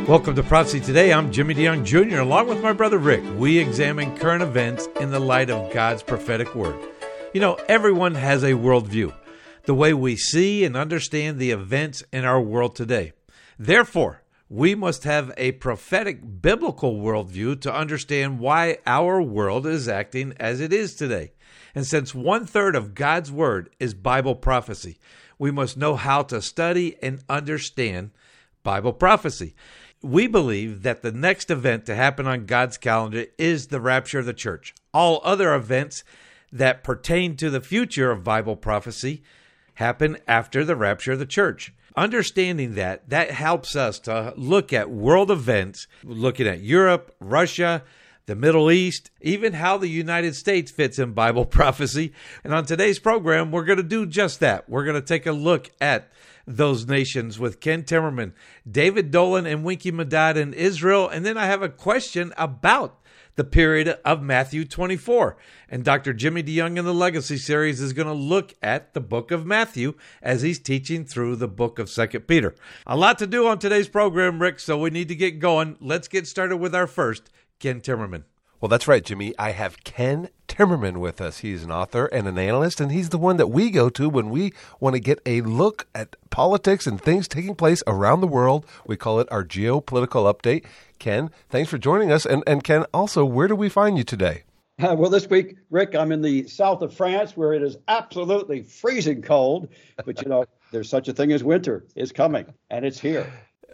Welcome to Prophecy Today. I'm Jimmy DeYoung Jr. Along with my brother Rick, we examine current events in the light of God's prophetic word. You know, everyone has a worldview, the way we see and understand the events in our world today. Therefore, we must have a prophetic biblical worldview to understand why our world is acting as it is today. And since 1/3 of God's word is Bible prophecy, we must know how to study and understand Bible prophecy. We believe that the next event to happen on God's calendar is the rapture of the church. All other events that pertain to the future of Bible prophecy happen after the rapture of the church. Understanding that helps us to look at world events, looking at Europe, Russia, the Middle East, even how the United States fits in Bible prophecy. And on today's program, we're going to do just that. We're going to take a look at those nations with Ken Timmerman, David Dolan, and Winky Medad in Israel. And then I have a question about the period of Matthew 24. And Dr. Jimmy DeYoung in the Legacy series is going to look at the book of Matthew as he's teaching through the book of 2 Peter. A lot to do on today's program, Rick, so we need to get going. Let's get started with our first, Ken Timmerman. Well, that's right, Jimmy. I have Ken Timmerman with us. He's an author and an analyst, and he's the one that we go to when we want to get a look at politics and things taking place around the world. We call it our geopolitical update. Ken, thanks for joining us. And Ken, also, where do we find you today? Well, this week, Rick, I'm in the south of France where it is absolutely freezing cold. But, you know, there's such a thing as winter is coming, and it's here.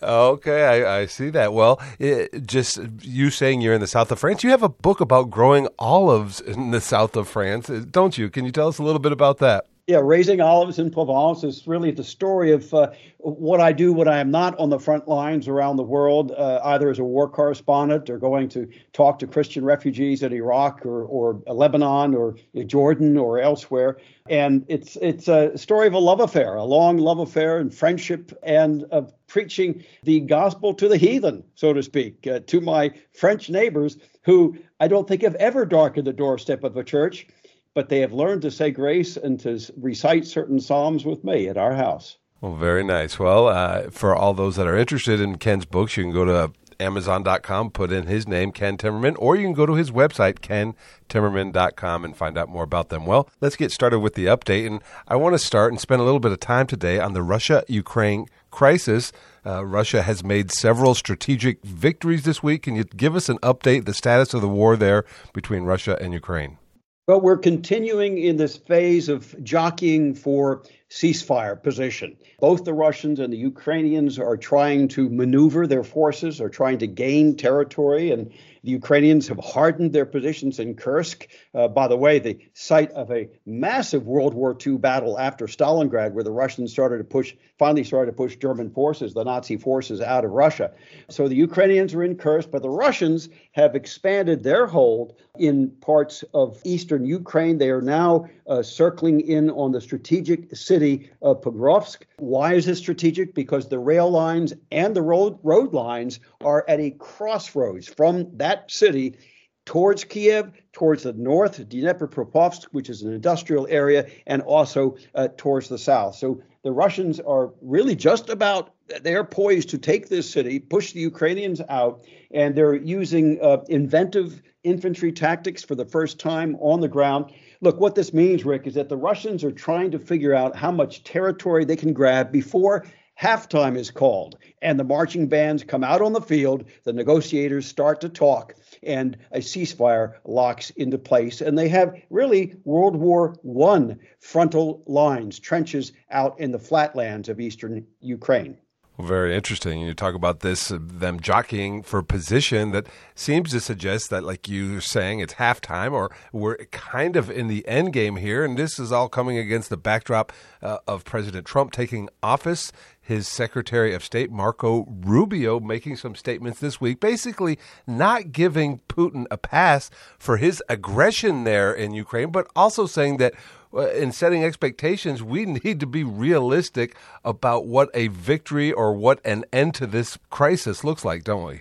Okay, I see that. Well, just you saying you're in the south of France, you have a book about growing olives in the south of France, don't you? Can you tell us a little bit about that? Yeah, raising olives in Provence is really the story of what I do when I am not on the front lines around the world, either as a war correspondent or going to talk to Christian refugees in Iraq or Lebanon or Jordan or elsewhere. And it's a story of a love affair, a long love affair and friendship, and of preaching the gospel to the heathen, so to speak, to my French neighbors who I don't think have ever darkened the doorstep of a church, but they have learned to say grace and to recite certain psalms with me at our house. Well, very nice. Well, for all those that are interested in Ken's books, you can go to Amazon.com, put in his name, Ken Timmerman, or you can go to his website, KenTimmerman.com, and find out more about them. Well, let's get started with the update. And I want to start and spend a little bit of time today on the Russia-Ukraine crisis. Russia has made several strategic victories this week. Can you give us an update, the status of the war there between Russia and Ukraine? Well, we're continuing in this phase of jockeying for ceasefire position. Both the Russians and the Ukrainians are trying to maneuver their forces, are trying to gain territory, and the Ukrainians have hardened their positions in Kursk. By the way, the site of a massive World War II battle after Stalingrad, where the Russians finally started to push German forces, the Nazi forces, out of Russia. So the Ukrainians are in Kursk, but the Russians have expanded their hold in parts of eastern Ukraine. They are now circling in on the strategic city of Pokrovsk. Why is it strategic? Because the rail lines and the road lines are at a crossroads from that city towards Kiev, towards the north, Dnipropetrovsk, which is an industrial area, and also towards the south. So the Russians are really they're poised to take this city, push the Ukrainians out, and they're using inventive infantry tactics for the first time on the ground. Look, what this means, Rick, is that the Russians are trying to figure out how much territory they can grab before halftime is called and the marching bands come out on the field, the negotiators start to talk, and a ceasefire locks into place. And they have really World War I frontal lines, trenches out in the flatlands of eastern Ukraine. Well, very interesting. You talk about this, them jockeying for position that seems to suggest that, like you're saying, it's halftime or we're kind of in the end game here. And this is all coming against the backdrop of President Trump taking office, his Secretary of State, Marco Rubio, making some statements this week, basically not giving Putin a pass for his aggression there in Ukraine, but also saying that in setting expectations, we need to be realistic about what a victory or what an end to this crisis looks like, don't we?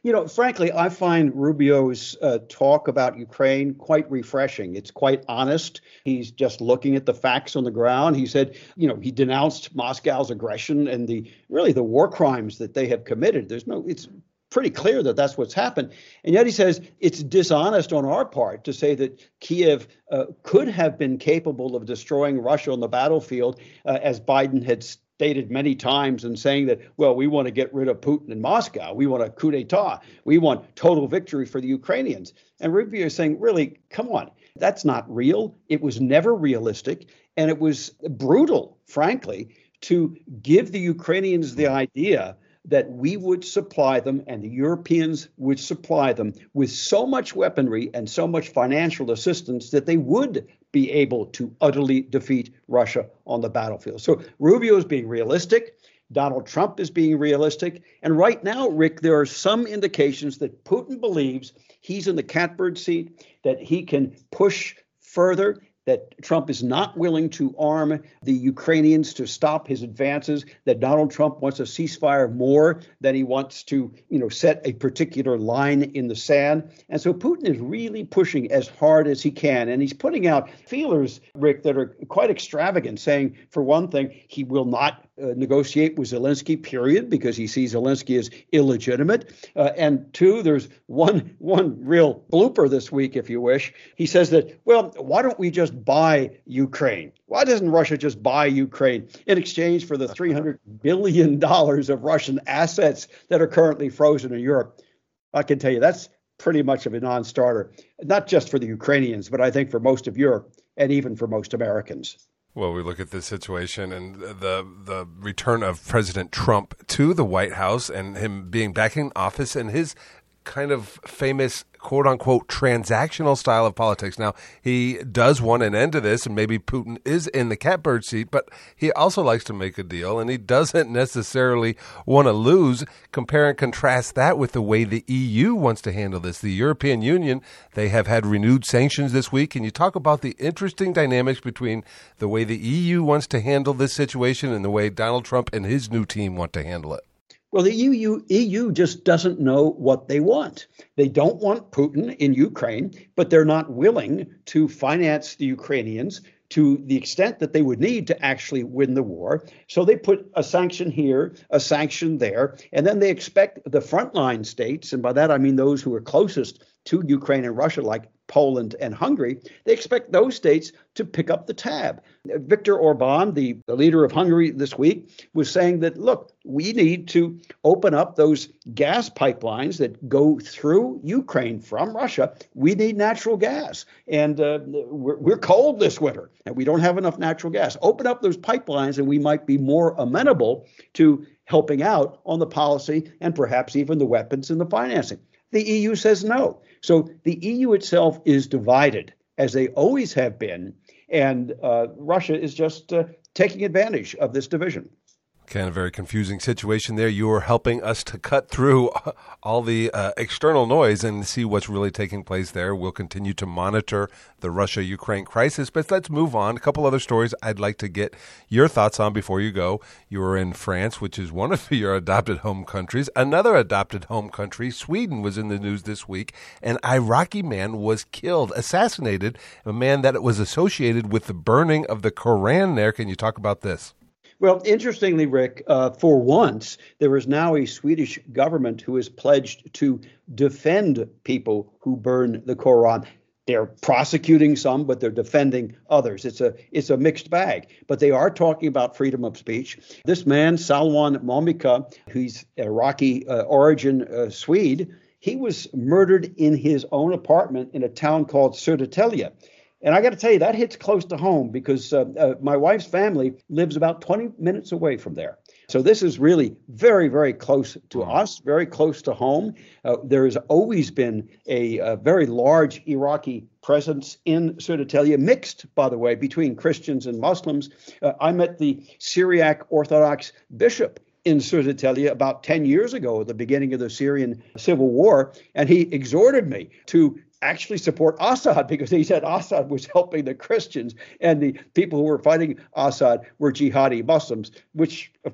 Frankly, I find Rubio's talk about Ukraine quite refreshing. It's quite honest. He's just looking at the facts on the ground. He said, he denounced Moscow's aggression and the war crimes that they have committed. It's pretty clear that that's what's happened. And yet he says it's dishonest on our part to say that Kiev could have been capable of destroying Russia on the battlefield, as Biden had stated many times, and saying that, well, we want to get rid of Putin in Moscow. We want a coup d'etat. We want total victory for the Ukrainians. And Rubio is saying, really, come on. That's not real. It was never realistic. And it was brutal, frankly, to give the Ukrainians the idea that we would supply them and the Europeans would supply them with so much weaponry and so much financial assistance that they would be able to utterly defeat Russia on the battlefield. So Rubio is being realistic. Donald Trump is being realistic. And right now, Rick, there are some indications that Putin believes he's in the catbird seat, that he can push further, that Trump is not willing to arm the Ukrainians to stop his advances, that Donald Trump wants a ceasefire more than he wants to, set a particular line in the sand. And so Putin is really pushing as hard as he can. And he's putting out feelers, Rick, that are quite extravagant, saying, for one thing, he will not negotiate with Zelensky, period, because he sees Zelensky as illegitimate. And two, there's one real blooper this week, if you wish. He says that, well, why don't we just buy Ukraine? Why doesn't Russia just buy Ukraine in exchange for the $300 billion of Russian assets that are currently frozen in Europe? I can tell you that's pretty much of a non-starter, not just for the Ukrainians, but I think for most of Europe and even for most Americans. Well, we look at this situation and the return of President Trump to the White House and him being back in office and his kind of famous, quote unquote, transactional style of politics. Now, he does want an end to this, and maybe Putin is in the catbird seat, but he also likes to make a deal, and he doesn't necessarily want to lose. Compare and contrast that with the way the EU wants to handle this. The European Union, they have had renewed sanctions this week. Can you talk about the interesting dynamics between the way the EU wants to handle this situation and the way Donald Trump and his new team want to handle it? Well, the EU just doesn't know what they want. They don't want Putin in Ukraine, but they're not willing to finance the Ukrainians to the extent that they would need to actually win the war. So they put a sanction here, a sanction there, and then they expect the frontline states, and by that I mean those who are closest to Ukraine and Russia, like Poland and Hungary, they expect those states to pick up the tab. Viktor Orban, the leader of Hungary this week, was saying that, look, we need to open up those gas pipelines that go through Ukraine from Russia. We need natural gas. And we're cold this winter, and we don't have enough natural gas. Open up those pipelines, and we might be more amenable to helping out on the policy and perhaps even the weapons and the financing. The EU says no. So the EU itself is divided, as they always have been, and Russia is just taking advantage of this division. Ken, a very confusing situation there. You are helping us to cut through all the external noise and see what's really taking place there. We'll continue to monitor the Russia-Ukraine crisis, but let's move on. A couple other stories I'd like to get your thoughts on before you go. You were in France, which is one of your adopted home countries. Another adopted home country, Sweden, was in the news this week. An Iraqi man was killed, assassinated, a man that was associated with the burning of the Koran there. Can you talk about this? Well, interestingly, Rick, for once, there is now a Swedish government who is pledged to defend people who burn the Koran. They're prosecuting some, but they're defending others. It's a mixed bag, but they are talking about freedom of speech. This man, Salwan Momika, who's Iraqi origin Swede, he was murdered in his own apartment in a town called Södertälje. And I got to tell you, that hits close to home because my wife's family lives about 20 minutes away from there. So this is really very, very close to us, very close to home. There has always been a very large Iraqi presence in Södertälje, mixed, by the way, between Christians and Muslims. I met the Syriac Orthodox bishop in Södertälje about 10 years ago at the beginning of the Syrian civil war, and he exhorted me to actually support Assad because he said Assad was helping the Christians and the people who were fighting Assad were jihadi Muslims, which, of course,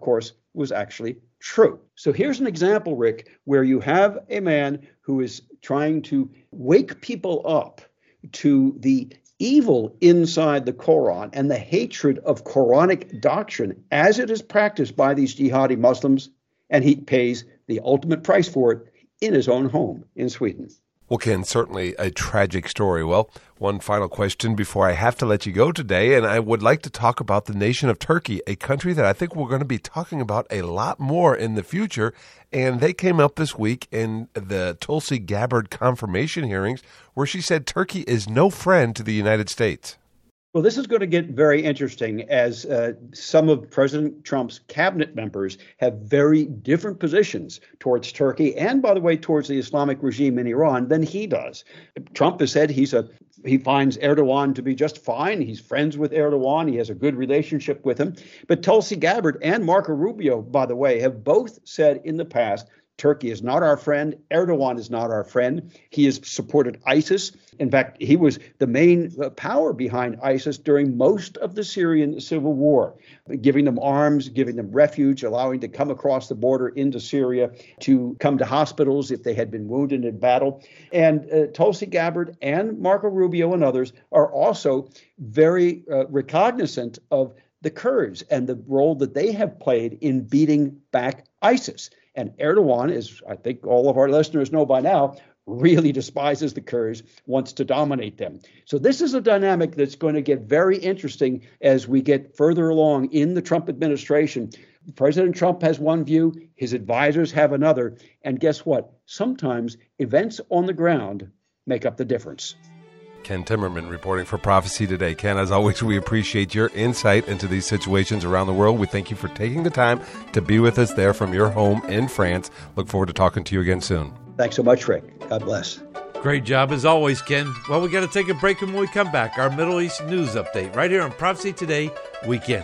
was actually true. So here's an example, Rick, where you have a man who is trying to wake people up to the evil inside the Quran and the hatred of Quranic doctrine as it is practiced by these jihadi Muslims, and he pays the ultimate price for it in his own home in Sweden. Well, Ken, certainly a tragic story. Well, one final question before I have to let you go today, and I would like to talk about the nation of Turkey, a country that I think we're going to be talking about a lot more in the future. And they came up this week in the Tulsi Gabbard confirmation hearings where she said Turkey is no friend to the United States. Well, this is going to get very interesting as some of President Trump's cabinet members have very different positions towards Turkey and, by the way, towards the Islamic regime in Iran than he does. Trump has said he finds Erdogan to be just fine. He's friends with Erdogan. He has a good relationship with him. But Tulsi Gabbard and Marco Rubio, by the way, have both said in the past, Turkey is not our friend. Erdogan is not our friend. He has supported ISIS. In fact, he was the main power behind ISIS during most of the Syrian civil war, giving them arms, giving them refuge, allowing them to come across the border into Syria, to come to hospitals if they had been wounded in battle. And Tulsi Gabbard and Marco Rubio and others are also very recognizant of the Kurds and the role that they have played in beating back ISIS. And Erdogan, as I think all of our listeners know by now, really despises the Kurds, wants to dominate them. So this is a dynamic that's going to get very interesting as we get further along in the Trump administration. President Trump has one view, his advisors have another. And guess what? Sometimes events on the ground make up the difference. Ken Timmerman reporting for Prophecy Today. Ken, as always, we appreciate your insight into these situations around the world. We thank you for taking the time to be with us there from your home in France. Look forward to talking to you again soon. Thanks so much, Rick. God bless. Great job as always, Ken. Well, we got to take a break, and when we come back, our Middle East news update right here on Prophecy Today Weekend.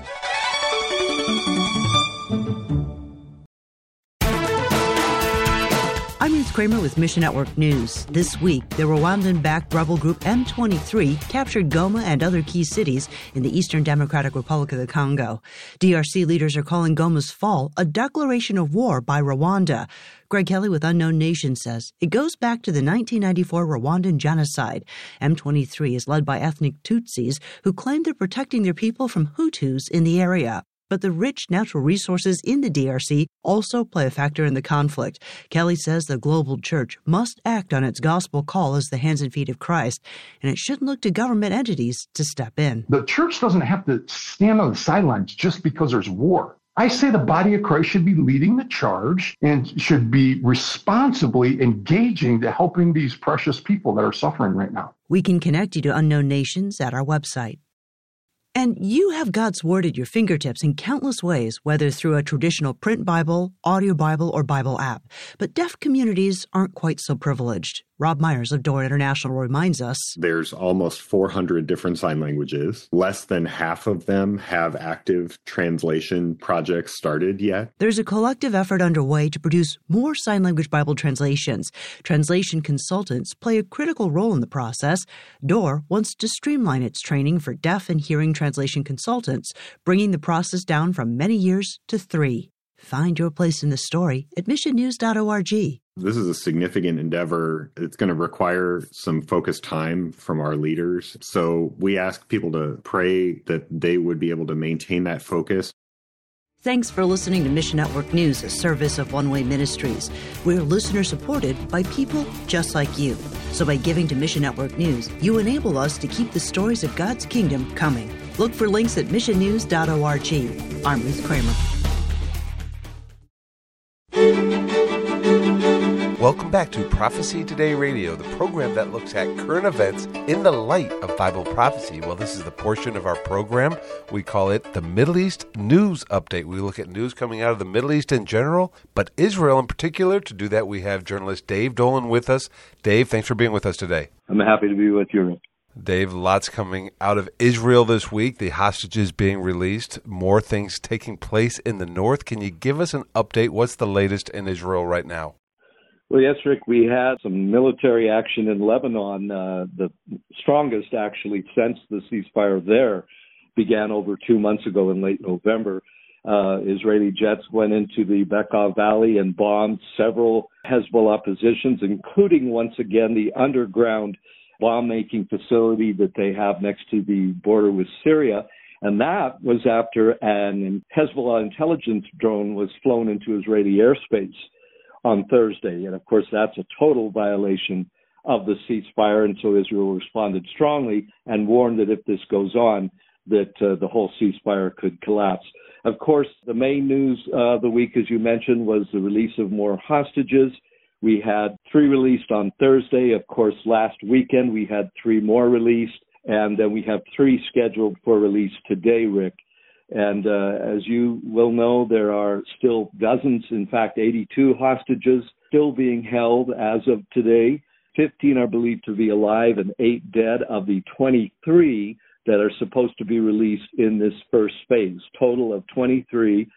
I'm Ruth Kramer with Mission Network News. This week, the Rwandan-backed rebel group M23 captured Goma and other key cities in the Eastern Democratic Republic of the Congo. DRC leaders are calling Goma's fall a declaration of war by Rwanda. Greg Kelly with Unknown Nation says it goes back to the 1994 Rwandan genocide. M23 is led by ethnic Tutsis who claim they're protecting their people from Hutus in the area. But the rich natural resources in the DRC also play a factor in the conflict. Kelly says the global church must act on its gospel call as the hands and feet of Christ, and it shouldn't look to government entities to step in. The church doesn't have to stand on the sidelines just because there's war. I say the body of Christ should be leading the charge and should be responsibly engaging to helping these precious people that are suffering right now. We can connect you to Unknown Nations at our website. And you have God's Word at your fingertips in countless ways, whether through a traditional print Bible, audio Bible, or Bible app. But deaf communities aren't quite so privileged. Rob Myers of Door International reminds us, there's almost 400 different sign languages. Less than half of them have active translation projects started yet. There's a collective effort underway to produce more sign language Bible translations. Translation consultants play a critical role in the process. Door wants to streamline its training for deaf and hearing translation consultants, bringing the process down from many years to 3. Find your place in the story at missionnews.org. This is a significant endeavor. It's going to require some focused time from our leaders. So we ask people to pray that they would be able to maintain that focus. Thanks for listening to Mission Network News, a service of One Way Ministries. We're listener-supported by people just like you. So by giving to Mission Network News, you enable us to keep the stories of God's kingdom coming. Look for links at missionnews.org. I'm Ruth Kramer. Welcome back to Prophecy Today Radio, the program that looks at current events in the light of Bible prophecy. Well, this is the portion of our program. We call it the Middle East News Update. We look at news coming out of the Middle East in general, but Israel in particular. To do that, we have journalist Dave Dolan with us. Dave, thanks for being with us today. I'm happy to be with you. Dave, lots coming out of Israel this week, the hostages being released, more things taking place in the north. Can you give us an update? What's the latest in Israel right now? Well, yes, Rick, we had some military action in Lebanon, the strongest actually since the ceasefire there began over 2 months ago in late November. Israeli jets went into the Bekaa Valley and bombed several Hezbollah positions, including, once again, the underground bomb-making facility that they have next to the border with Syria. And that was after an Hezbollah intelligence drone was flown into Israeli airspace on Thursday. And, of course, that's a total violation of the ceasefire. And so Israel responded strongly and warned that if this goes on, that the whole ceasefire could collapse. Of course, the main news of the week, as you mentioned, was the release of more hostages. We had 3 released on Thursday. Of course, last weekend we had 3 more released, and then we have 3 scheduled for release today, Rick. And as you will know, there are still dozens, in fact, 82 hostages still being held as of today. 15 are believed to be alive and 8 dead of the 23 that are supposed to be released in this first phase. Total of 23.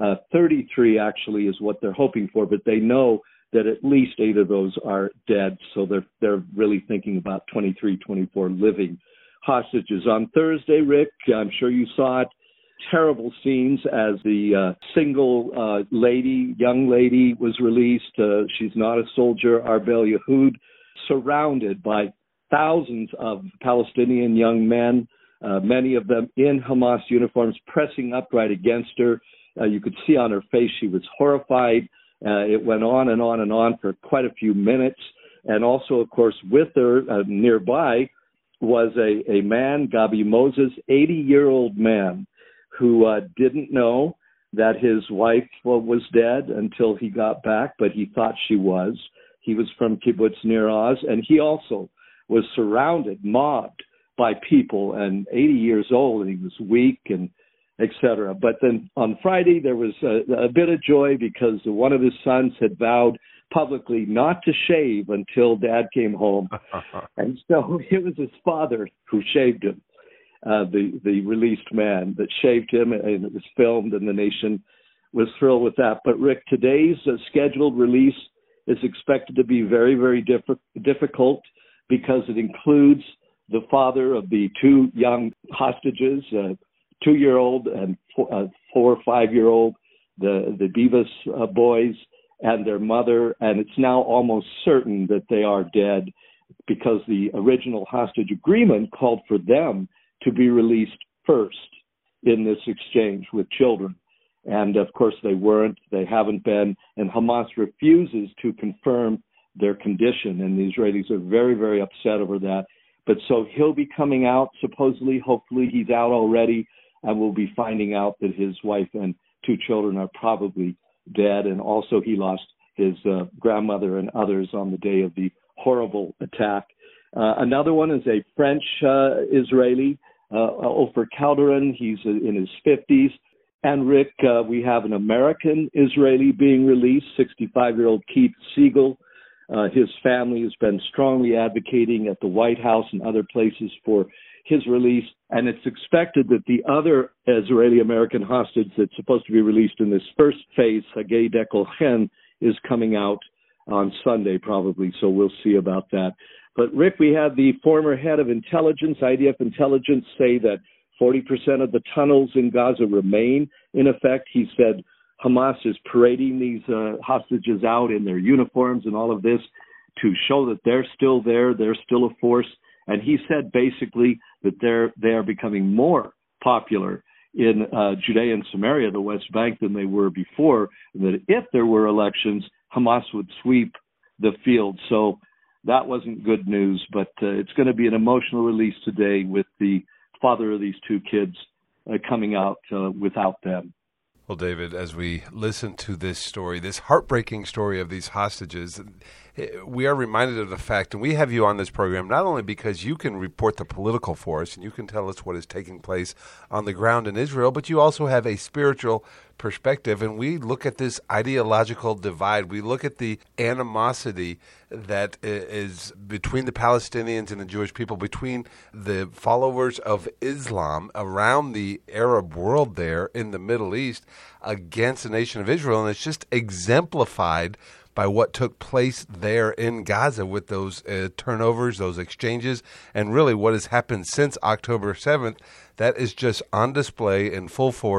33 actually is what they're hoping for, but they know that at least 8 of those are dead. So they're really thinking about 23, 24 living hostages. On Thursday, Rick, I'm sure you saw it, terrible scenes as the single young lady was released. She's not a soldier, Arbel Yahoud, surrounded by thousands of Palestinian young men, many of them in Hamas uniforms, pressing up right against her. You could see on her face she was horrified. It went on and on and on for quite a few minutes. And also, of course, with her nearby was a man, Gabi Moses, 80-year-old man, who didn't know that his wife was dead until he got back, but he thought she was. He was from Kibbutz Nir Oz, and he also was surrounded, mobbed by people, and 80 years old, and he was weak and etc. But then on Friday, there was a bit of joy because one of his sons had vowed publicly not to shave until Dad came home. And so it was his father who shaved him, the released man that shaved him, and it was filmed, and the nation was thrilled with that. But, Rick, today's scheduled release is expected to be very, very difficult because it includes the father of the 2 young hostages, 2-year-old and 4 or 5-year-old, the Beavis boys, and their mother. And it's now almost certain that they are dead because the original hostage agreement called for them to be released first in this exchange with children. And, of course, they weren't. They haven't been. And Hamas refuses to confirm their condition. And the Israelis are very, very upset over that. But so he'll be coming out, supposedly, hopefully he's out already, and we'll be finding out that his wife and 2 children are probably dead. And also he lost his grandmother and others on the day of the horrible attack. Another one is a French Israeli, Ofer Calderon. He's in his 50s. And, Rick, we have an American Israeli being released, 65-year-old Keith Siegel. His family has been strongly advocating at the White House and other places for his release. And it's expected that the other Israeli-American hostage that's supposed to be released in this first phase, Hagei Dekel Chen, is coming out on Sunday probably. So we'll see about that. But, Rick, we had the former head of intelligence, IDF intelligence, say that 40% of the tunnels in Gaza remain in effect. He said Hamas is parading these hostages out in their uniforms and all of this to show that they're still there, they're still a force. And he said basically that they are becoming more popular in Judea and Samaria, the West Bank, than they were before, and that if there were elections, Hamas would sweep the field. So that wasn't good news, but it's going to be an emotional release today with the father of these 2 kids coming out without them. Well, David, as we listen to this story, this heartbreaking story of these hostages, we are reminded of the fact, and we have you on this program not only because you can report the political for us and you can tell us what is taking place on the ground in Israel, but you also have a spiritual perspective, and we look at this ideological divide. We look at the animosity that is between the Palestinians and the Jewish people, between the followers of Islam around the Arab world there in the Middle East against the nation of Israel, and it's just exemplified by what took place there in Gaza with those turnovers, those exchanges, and really what has happened since October 7th. That is just on display in full force.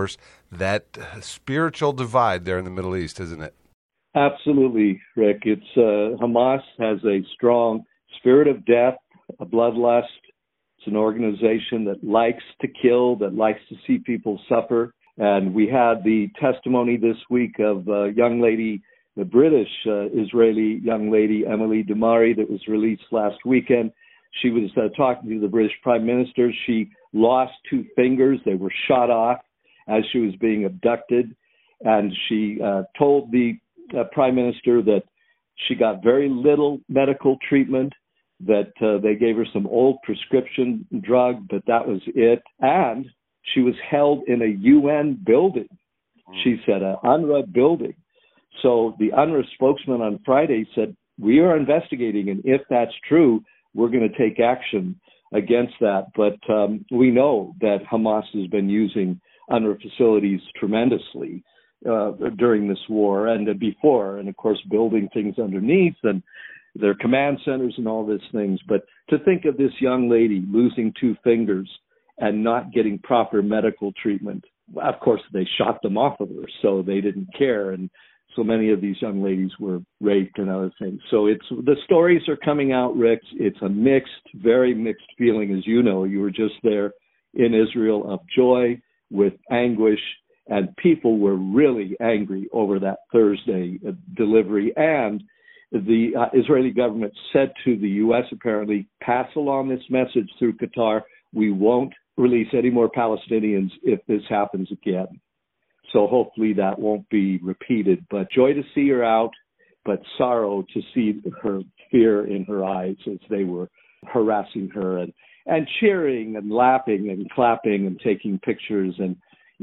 that spiritual divide there in the Middle East, isn't it? Absolutely, Rick. It's Hamas has a strong spirit of death, a bloodlust. It's an organization that likes to kill, that likes to see people suffer. And we had the testimony this week of a young lady, the British Israeli young lady, Emily Damari, that was released last weekend. She was talking to the British Prime Minister. She lost 2 fingers. They were shot off as she was being abducted. And she told the Prime Minister that she got very little medical treatment, that they gave her some old prescription drug, but that was it. And she was held in a UN building. She said, an UNRWA building. So the UNRWA spokesman on Friday said, we are investigating, and if that's true, we're going to take action against that. But we know that Hamas has been using UNRWA facilities tremendously during this war and before, and of course building things underneath and their command centers and all these things. But to think of this young lady losing 2 fingers and not getting proper medical treatment, of course they shot them off of her, so they didn't care. And so many of these young ladies were raped and other things. So the stories are coming out, Rick. It's a very mixed feeling, as you know. You were just there in Israel, of joy with anguish, and people were really angry over that Thursday delivery. And the Israeli government said to the U.S., apparently, pass along this message through Qatar. We won't release any more Palestinians if this happens again. So hopefully that won't be repeated. But joy to see her out, but sorrow to see her fear in her eyes as they were harassing her and cheering and laughing and clapping and taking pictures and,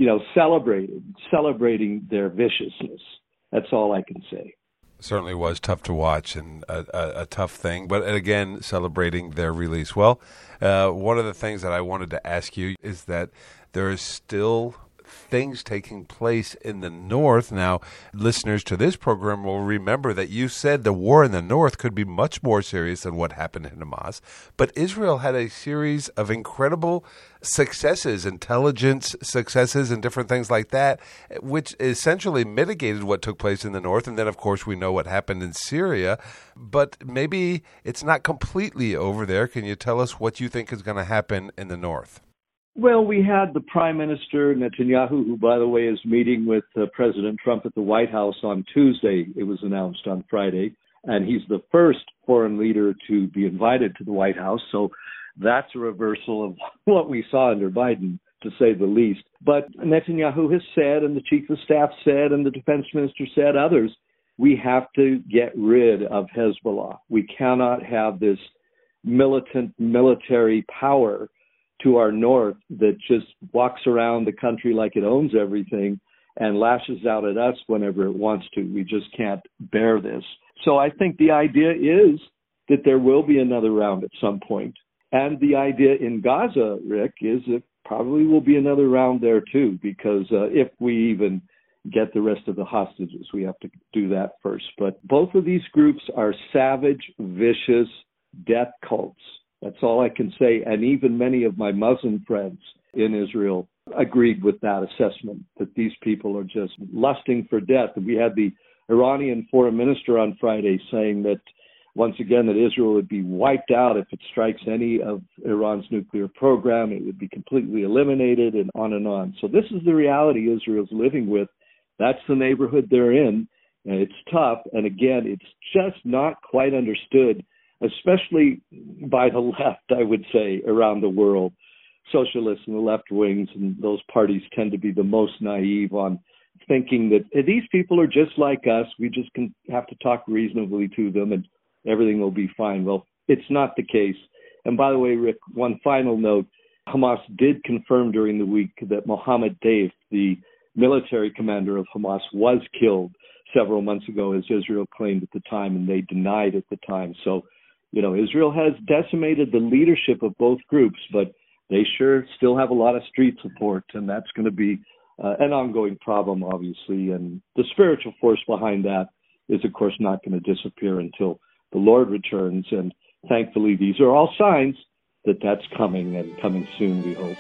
celebrating their viciousness. That's all I can say. Certainly was tough to watch and a tough thing, but again, celebrating their release. Well, one of the things that I wanted to ask you is that there is still things taking place in the north. Now, listeners to this program will remember that you said the war in the north could be much more serious than what happened in Hamas, but Israel had a series of incredible successes, intelligence successes and different things like that, which essentially mitigated what took place in the north. And then, of course, we know what happened in Syria, but maybe it's not completely over there. Can you tell us what you think is going to happen in the north? Well, we had the Prime Minister Netanyahu, who, by the way, is meeting with President Trump at the White House on Tuesday. It was announced on Friday. And he's the first foreign leader to be invited to the White House. So that's a reversal of what we saw under Biden, to say the least. But Netanyahu has said, and the Chief of Staff said, and the Defense Minister said, others, we have to get rid of Hezbollah. We cannot have this militant military power to our north that just walks around the country like it owns everything and lashes out at us whenever it wants to. We just can't bear this. So I think the idea is that there will be another round at some point. And the idea in Gaza, Rick, is that probably will be another round there too, because if we even get the rest of the hostages, we have to do that first. But both of these groups are savage, vicious death cults. That's all I can say. And even many of my Muslim friends in Israel agreed with that assessment, that these people are just lusting for death. And we had the Iranian foreign minister on Friday saying that, once again, that Israel would be wiped out if it strikes any of Iran's nuclear program. It would be completely eliminated, and on and on. So this is the reality Israel's living with. That's the neighborhood they're in, and it's tough. And again, it's just not quite understood, especially by the left, I would say, around the world. Socialists and the left wings and those parties tend to be the most naive on thinking that these people are just like us. We just have to talk reasonably to them and everything will be fine. Well, it's not the case. And by the way, Rick, one final note, Hamas did confirm during the week that Mohammed Deif, the military commander of Hamas, was killed several months ago, as Israel claimed at the time, and they denied at the time. So, Israel has decimated the leadership of both groups, but they sure still have a lot of street support, and that's going to be an ongoing problem, obviously. And the spiritual force behind that is, of course, not going to disappear until the Lord returns. And thankfully, these are all signs that that's coming, and coming soon, we hope.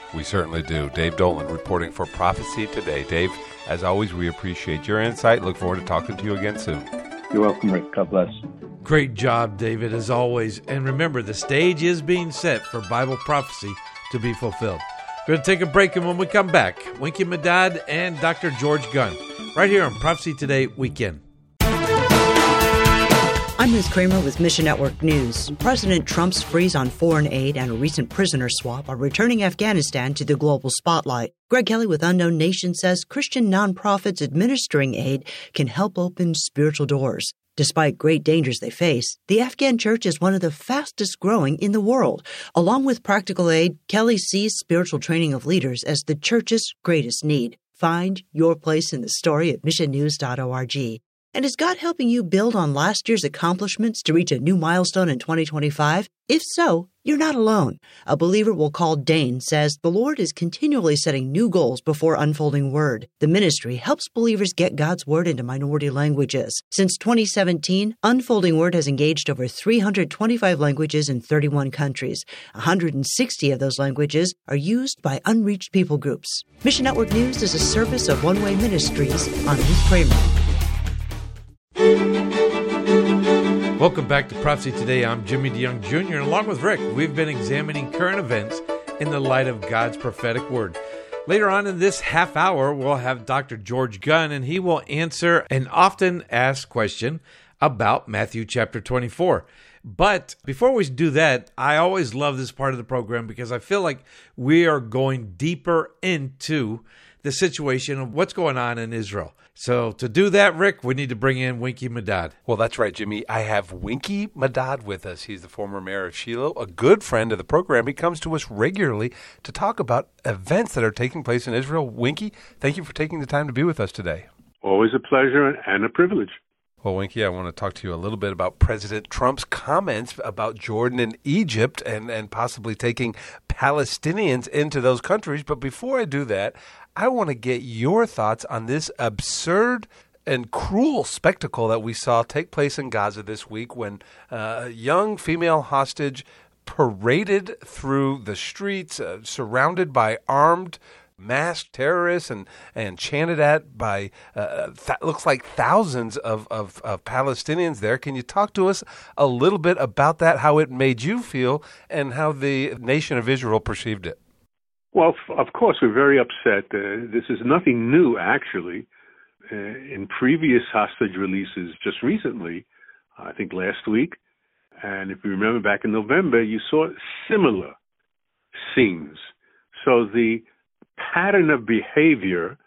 We certainly do. Dave Dolan reporting for Prophecy Today. Dave, as always, we appreciate your insight. Look forward to talking to you again soon. You're welcome, Rick. God bless. Great job, David, as always. And remember, the stage is being set for Bible prophecy to be fulfilled. We're going to take a break, and when we come back, Winky Medad and Dr. George Gunn, right here on Prophecy Today Weekend. I'm Liz Kramer with Mission Network News. President Trump's freeze on foreign aid and a recent prisoner swap are returning Afghanistan to the global spotlight. Greg Kelly with Unknown Nation says Christian nonprofits administering aid can help open spiritual doors. Despite great dangers they face, the Afghan church is one of the fastest growing in the world. Along with practical aid, Kelly sees spiritual training of leaders as the church's greatest need. Find your place in the story at missionnews.org. And is God helping you build on last year's accomplishments to reach a new milestone in 2025? If so, you're not alone. A believer we'll call Dane says the Lord is continually setting new goals before Unfolding Word. The ministry helps believers get God's Word into minority languages. Since 2017, Unfolding Word has engaged over 325 languages in 31 countries. 160 of those languages are used by unreached people groups. Mission Network News is a service of One Way Ministries. I'm Ruth Kramer. Welcome back to Prophecy Today. I'm Jimmy DeYoung Jr. Along with Rick, we've been examining current events in the light of God's prophetic word. Later on in this half hour, we'll have Dr. George Gunn, and he will answer an often asked question about Matthew chapter 24. But before we do that, I always love this part of the program because I feel like we are going deeper into the situation of what's going on in Israel. So to do that, Rick, we need to bring in Winky Medad. Well, that's right, Jimmy. I have Winky Medad with us. He's the former mayor of Shiloh, a good friend of the program. He comes to us regularly to talk about events that are taking place in Israel. Winky, thank you for taking the time to be with us today. Always a pleasure and a privilege. Well, Winky, I want to talk to you a little bit about President Trump's comments about Jordan and Egypt and possibly taking Palestinians into those countries. But before I do that, I want to get your thoughts on this absurd and cruel spectacle that we saw take place in Gaza this week when a young female hostage paraded through the streets, surrounded by armed masked terrorists and chanted at by looks like thousands of Palestinians there. Can you talk to us a little bit about that, how it made you feel, and how the nation of Israel perceived it? Well, of course, we're very upset. This is nothing new, actually. In previous hostage releases just recently, I think last week, and if you remember back in November, you saw similar scenes. So the pattern of behavior,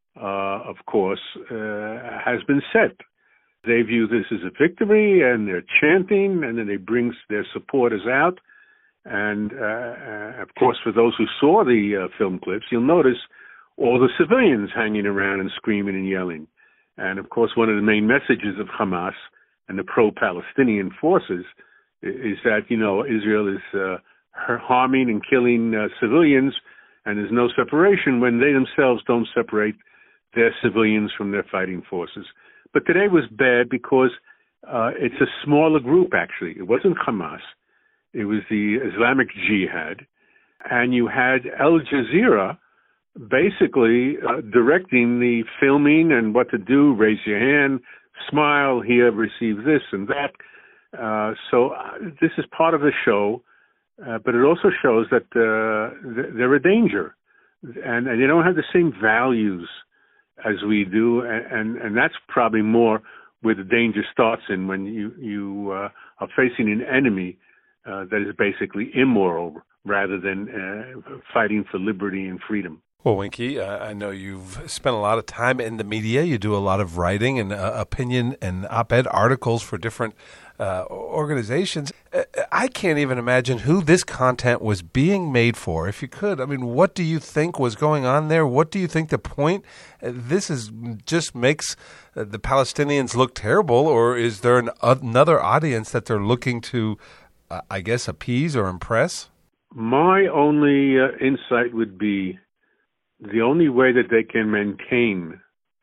of course, has been set. They view this as a victory, and they're chanting, and then they bring their supporters out. And, of course, for those who saw the film clips, you'll notice all the civilians hanging around and screaming and yelling. And, of course, one of the main messages of Hamas and the pro-Palestinian forces is that, Israel is harming and killing civilians, and there's no separation when they themselves don't separate their civilians from their fighting forces. But today was bad because it's a smaller group, actually. It wasn't Hamas. It was the Islamic Jihad. And you had Al Jazeera basically directing the filming and what to do, raise your hand, smile here, receive this and that. So this is part of the show. But it also shows that they're a danger, and they don't have the same values as we do, and that's probably more where the danger starts in when you are facing an enemy that is basically immoral rather than fighting for liberty and freedom. Well, Winky, I know you've spent a lot of time in the media. You do a lot of writing and opinion and op-ed articles for different organizations. I can't even imagine who this content was being made for. If you could, I mean, what do you think was going on there? What do you think the point? This is just makes the Palestinians look terrible, or is there another audience that they're looking to, I guess, appease or impress? My only insight would be the only way that they can maintain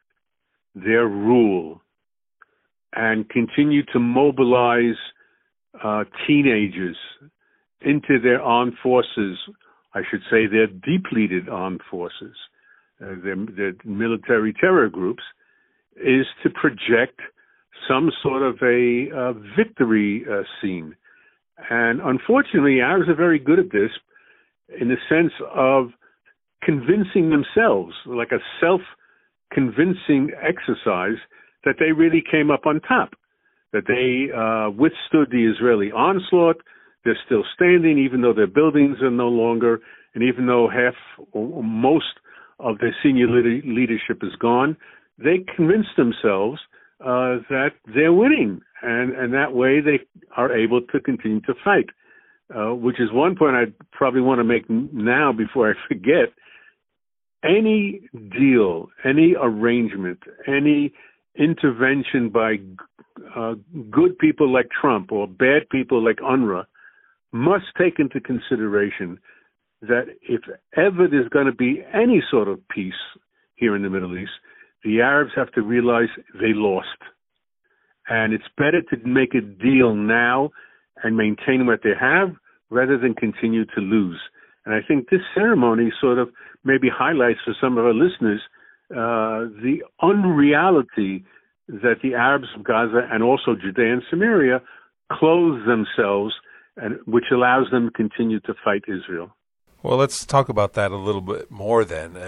their rule and continue to mobilize teenagers into their armed forces I should say their depleted armed forces, their military terror groups, is to project some sort of a victory scene. And unfortunately, Arabs are very good at this in the sense of convincing themselves, like a self-convincing exercise, that they really came up on top, that they withstood the Israeli onslaught. They're still standing, even though their buildings are no longer, and even though half or most of their senior leadership is gone. They convince themselves that they're winning, and that way they are able to continue to fight, which is one point I probably want to make now before I forget. Any deal, any arrangement, any intervention by good people like Trump or bad people like UNRWA must take into consideration that if ever there's going to be any sort of peace here in the Middle East, the Arabs have to realize they lost. And it's better to make a deal now and maintain what they have rather than continue to lose. And I think this ceremony sort of maybe highlights for some of our listeners the unreality that the Arabs of Gaza and also Judea and Samaria clothe themselves, and which allows them to continue to fight Israel. Well, let's talk about that a little bit more then.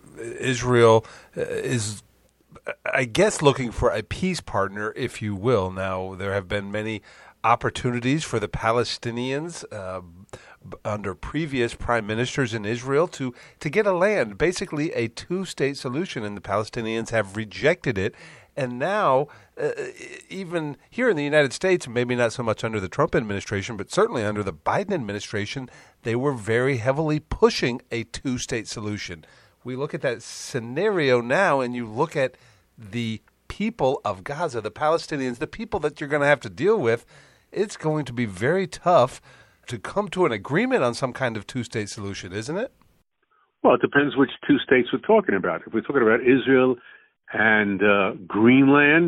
Israel is, I guess, looking for a peace partner, if you will. Now, there have been many opportunities for the Palestinians under previous prime ministers in Israel to get a land, basically a two-state solution, and the Palestinians have rejected it. And now, even here in the United States, maybe not so much under the Trump administration, but certainly under the Biden administration, they were very heavily pushing a two-state solution. We look at that scenario now, and you look at the people of Gaza, the Palestinians, the people that you're going to have to deal with, it's going to be very tough to come to an agreement on some kind of two-state solution, isn't it? Well, it depends which two states we're talking about. If we're talking about Israel and Greenland,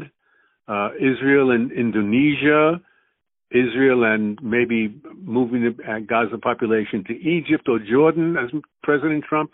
Israel and Indonesia, Israel and maybe moving the Gaza population to Egypt or Jordan, as President Trump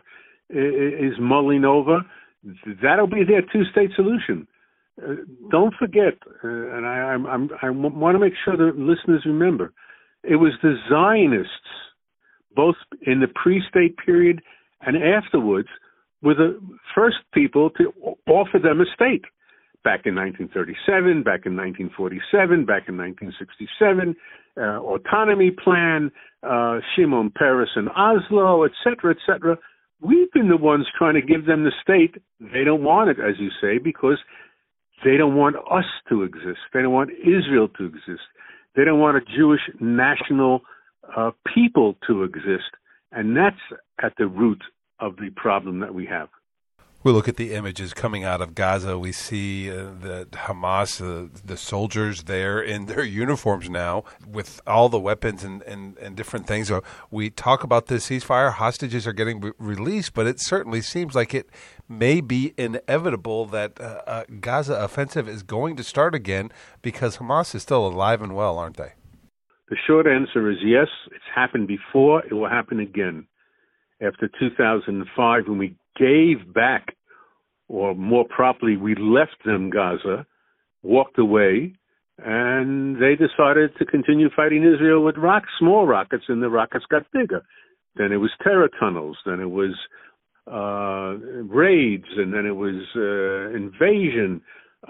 is mulling over, that'll be their two-state solution. Don't forget, and I want to make sure that listeners remember, it was the Zionists, both in the pre-state period and afterwards, were the first people to offer them a state. Back in 1937, back in 1947, back in 1967, autonomy plan, Shimon Peres and Oslo, et cetera, we've been the ones trying to give them the state. They don't want it, as you say, because they don't want us to exist. They don't want Israel to exist. They don't want a Jewish national people to exist. And that's at the root of the problem that we have. We look at the images coming out of Gaza. We see the Hamas, the soldiers there in their uniforms now with all the weapons and different things. So we talk about the ceasefire. Hostages are getting released, but it certainly seems like it may be inevitable that a Gaza offensive is going to start again because Hamas is still alive and well, aren't they? The short answer is yes. It's happened before. It will happen again. After 2005, when we gave back, or more properly, we left them Gaza, walked away, and they decided to continue fighting Israel with small rockets, and the rockets got bigger. Then it was terror tunnels, then it was raids, and then it was invasion.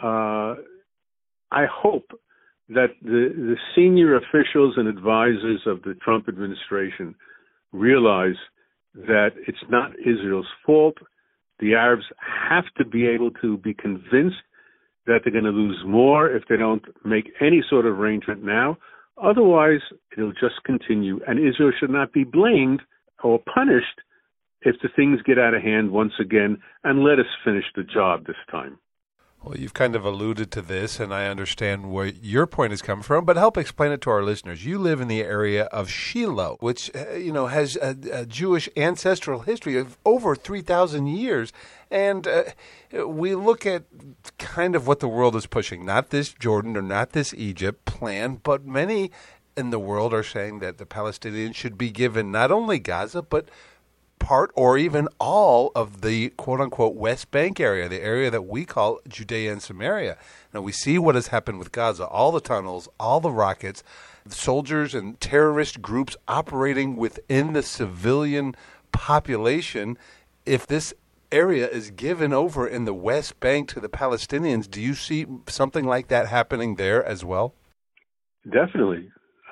I hope that the senior officials and advisors of the Trump administration realize that it's not Israel's fault. The Arabs have to be able to be convinced that they're going to lose more if they don't make any sort of arrangement now. Otherwise, it'll just continue. And Israel should not be blamed or punished if the things get out of hand once again, and let us finish the job this time. Well, you've kind of alluded to this, and I understand where your point is coming from, but help explain it to our listeners. You live in the area of Shiloh, which has a Jewish ancestral history of over 3,000 years, and we look at kind of what the world is pushing, not this Jordan or not this Egypt plan, but many in the world are saying that the Palestinians should be given not only Gaza, but part or even all of the quote-unquote West Bank area, the area that we call Judea and Samaria. Now, we see what has happened with Gaza, all the tunnels, all the rockets, soldiers and terrorist groups operating within the civilian population. If this area is given over in the West Bank to the Palestinians, do you see something like that happening there as well? Definitely.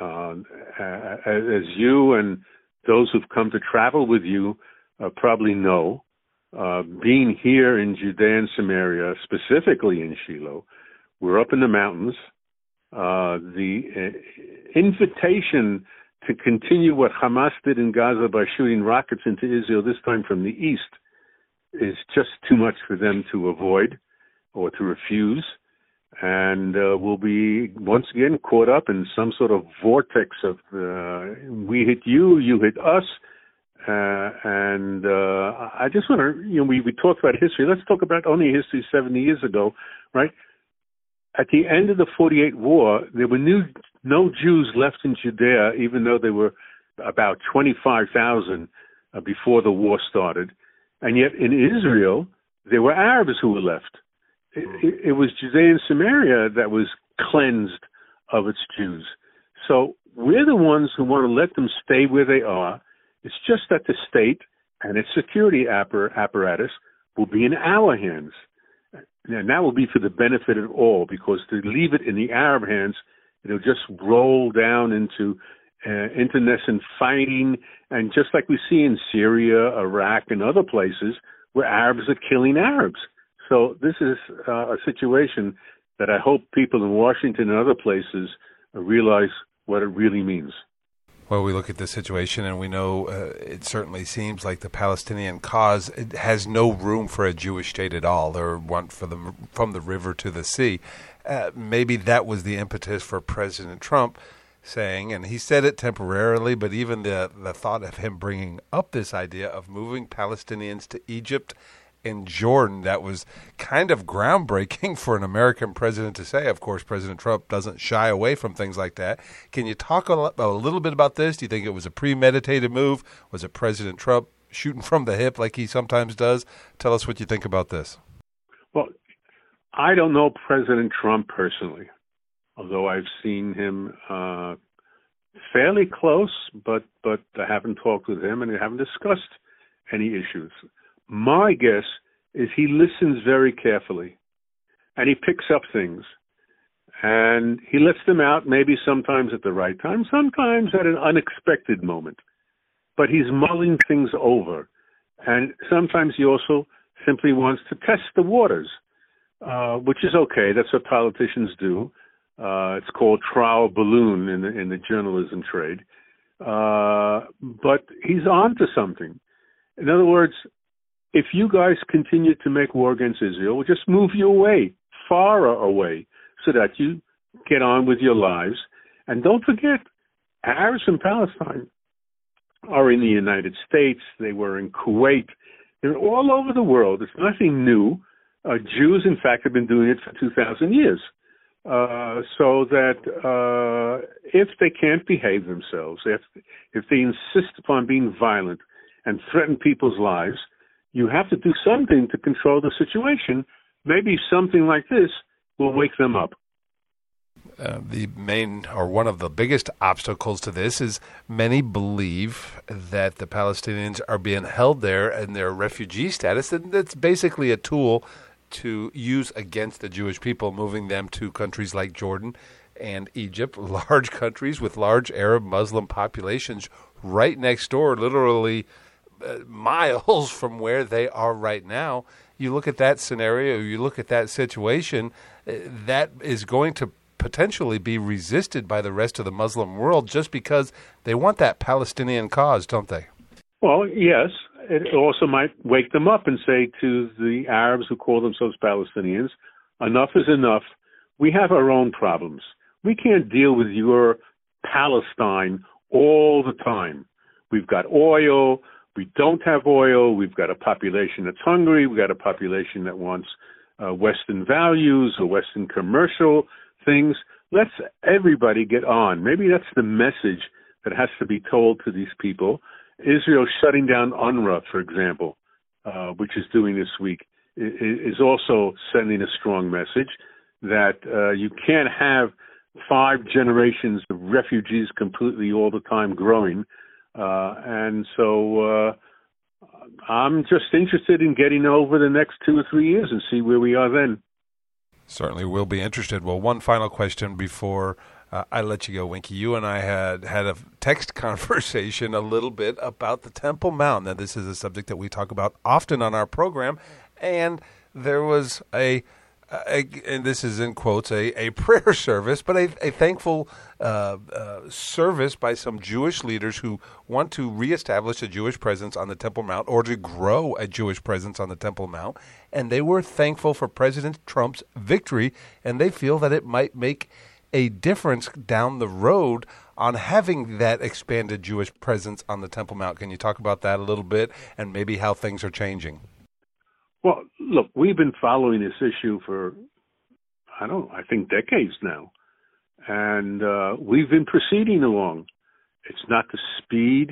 As you and those who've come to travel with you probably know, being here in Judea and Samaria, specifically in Shiloh, we're up in the mountains. The invitation to continue what Hamas did in Gaza by shooting rockets into Israel, this time from the east, is just too much for them to avoid or to refuse. And we'll be once again caught up in some sort of vortex of we hit you, you hit us. I just want to, we talked about history. Let's talk about only history 70 years ago, right? At the end of the 48 war, there were no Jews left in Judea, even though there were about 25,000 before the war started. And yet in Israel, there were Arabs who were left. It was Judea and Samaria that was cleansed of its Jews. So we're the ones who want to let them stay where they are. It's just that the state and its security apparatus will be in our hands. And that will be for the benefit of all, because to leave it in the Arab hands, it'll just roll down into internecine fighting. And just like we see in Syria, Iraq, and other places where Arabs are killing Arabs. So this is a situation that I hope people in Washington and other places realize what it really means. Well, we look at this situation and we know it certainly seems like the Palestinian cause has no room for a Jewish state at all. They're one from the river to the sea. Maybe that was the impetus for President Trump saying, and he said it temporarily, but even the thought of him bringing up this idea of moving Palestinians to Egypt and Jordan, that was kind of groundbreaking for an American president to say. Of course, President Trump doesn't shy away from things like that. Can you talk a little bit about this? Do you think it was a premeditated move? Was it President Trump shooting from the hip like he sometimes does? Tell us what you think about this. Well, I don't know President Trump personally, although I've seen him fairly close, but I haven't talked with him and I haven't discussed any issues. My guess is he listens very carefully, and he picks up things, and he lets them out maybe sometimes at the right time, sometimes at an unexpected moment. But he's mulling things over, and sometimes he also simply wants to test the waters, which is okay. That's what politicians do. It's called trial balloon in the journalism trade. But he's on to something. In other words, if you guys continue to make war against Israel, we'll just move you away, far away, so that you get on with your lives. And don't forget, Arabs in Palestine are in the United States. They were in Kuwait. They're all over the world. It's nothing new. Jews, in fact, have been doing it for 2,000 years. So that if they can't behave themselves, if they insist upon being violent and threaten people's lives, you have to do something to control the situation. Maybe something like this will wake them up. The main or one of the biggest obstacles to this is many believe that the Palestinians are being held there in their refugee status, and that's basically a tool to use against the Jewish people, moving them to countries like Jordan and Egypt, large countries with large Arab Muslim populations right next door, literally miles from where they are right now. You look at that scenario, you look at that situation, that is going to potentially be resisted by the rest of the Muslim world just because they want that Palestinian cause, don't they? Well, yes. It also might wake them up and say to the Arabs who call themselves Palestinians, enough is enough. We have our own problems. We can't deal with your Palestine all the time. We've got oil. We don't have oil. We've got a population that's hungry. We've got a population that wants Western values or Western commercial things. let's everybody get on. Maybe that's the message that has to be told to these people. Israel shutting down UNRWA, for example, which is doing this week, is also sending a strong message that you can't have 5 generations of refugees completely all the time growing. And so I'm just interested in getting over the next 2 or 3 years and see where we are then. Certainly will be interested. Well, one final question before I let you go, Winky. You and I had a text conversation a little bit about the Temple Mount. Now, this is a subject that we talk about often on our program, and there was and this is in quotes, a prayer service, but a thankful service by some Jewish leaders who want to reestablish a Jewish presence on the Temple Mount or to grow a Jewish presence on the Temple Mount. And they were thankful for President Trump's victory, and they feel that it might make a difference down the road on having that expanded Jewish presence on the Temple Mount. Can you talk about that a little bit and maybe how things are changing? Well, look, we've been following this issue for, I think decades now. And we've been proceeding along. It's not the speed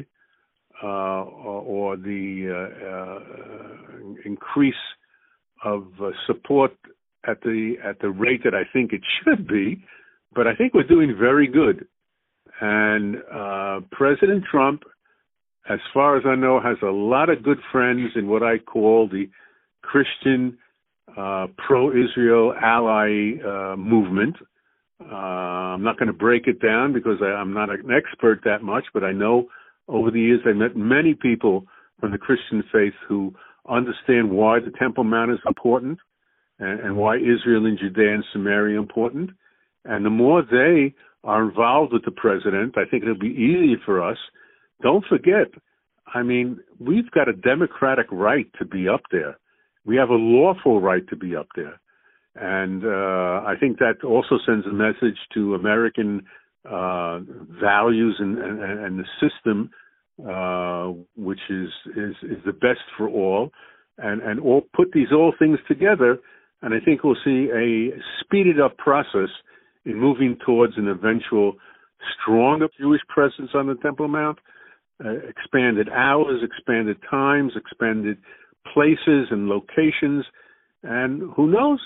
or the increase of support at the rate that I think it should be, but I think we're doing very good. And President Trump, as far as I know, has a lot of good friends in what I call the Christian pro-Israel ally movement. I'm not going to break it down because I'm not an expert that much, but I know over the years I met many people from the Christian faith who understand why the Temple Mount is important and why Israel and Judea and Samaria are important. And the more they are involved with the president, I think it'll be easier for us. Don't forget, I mean, we've got a democratic right to be up there. We have a lawful right to be up there. And I think that also sends a message to American values and the system, which is the best for all. And all put these all things together, and I think we'll see a speeded up process in moving towards an eventual stronger Jewish presence on the Temple Mount, expanded hours, expanded times, expanded places and locations, and who knows,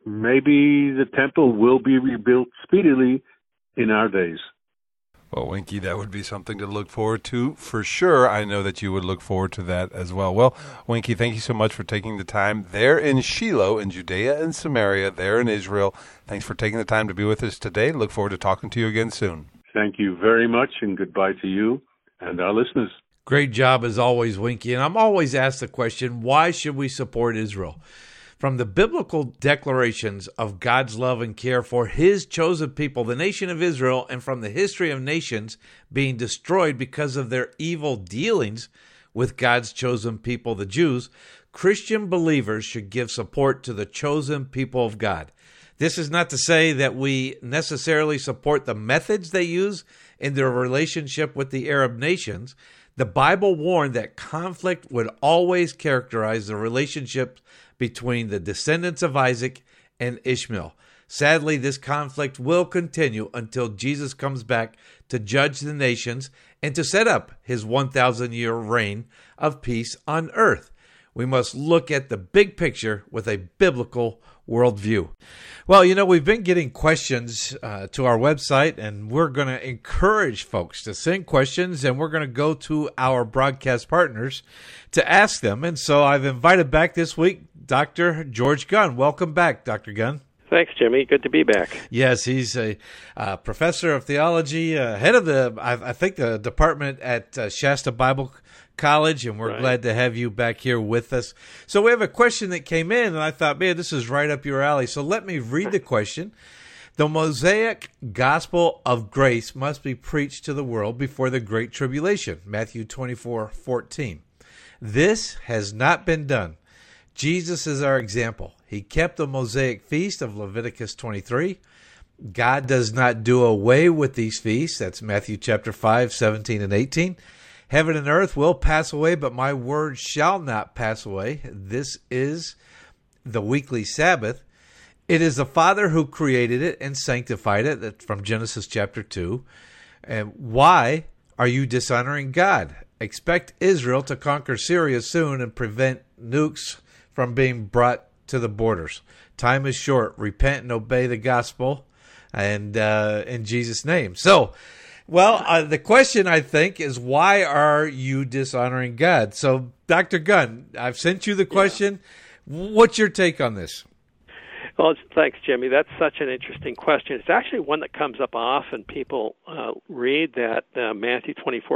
maybe the temple will be rebuilt speedily in our days. Well, Winky, that would be something to look forward to for sure. I know that you would look forward to that as well. Well, Winky, thank you so much for taking the time there in Shiloh, in Judea and Samaria, there in Israel. Thanks for taking the time to be with us today. Look forward to talking to you again soon. Thank you very much, and goodbye to you and our listeners. Great job as always, Winky. And I'm always asked the question, why should we support Israel? From the biblical declarations of God's love and care for his chosen people, the nation of Israel, and from the history of nations being destroyed because of their evil dealings with God's chosen people, the Jews, Christian believers should give support to the chosen people of God. This is not to say that we necessarily support the methods they use in their relationship with the Arab nations. The Bible warned that conflict would always characterize the relationship between the descendants of Isaac and Ishmael. Sadly, this conflict will continue until Jesus comes back to judge the nations and to set up his 1,000-year reign of peace on earth. We must look at the big picture with a biblical worldview. Well, we've been getting questions to our website, and we're going to encourage folks to send questions, and we're going to go to our broadcast partners to ask them. And so I've invited back this week Dr. George Gunn. Welcome back, Dr. Gunn. Thanks, Jimmy. Good to be back. Yes, he's a professor of theology, head of the department at Shasta Bible College, and we're glad to have you back here with us. So we have a question that came in, and I thought, man, this is right up your alley. So let me read the question. The Mosaic gospel of grace must be preached to the world before the Great Tribulation, Matthew 24:14. This has not been done. Jesus is our example. He kept the Mosaic feast of Leviticus 23. God does not do away with these feasts. That's Matthew chapter 5, 17 and 18. Heaven and earth will pass away, but my word shall not pass away. This is the weekly Sabbath. It is the Father who created it and sanctified it. That's from Genesis chapter 2. And why are you dishonoring God? Expect Israel to conquer Syria soon and prevent nukes from being brought to the borders. Time is short. Repent and obey the gospel, and in Jesus' name. So, the question, I think, is why are you dishonoring God? So, Dr. Gunn, I've sent you the question. Yeah. What's your take on this? Well, thanks, Jimmy. That's such an interesting question. It's actually one that comes up often. People read that Matthew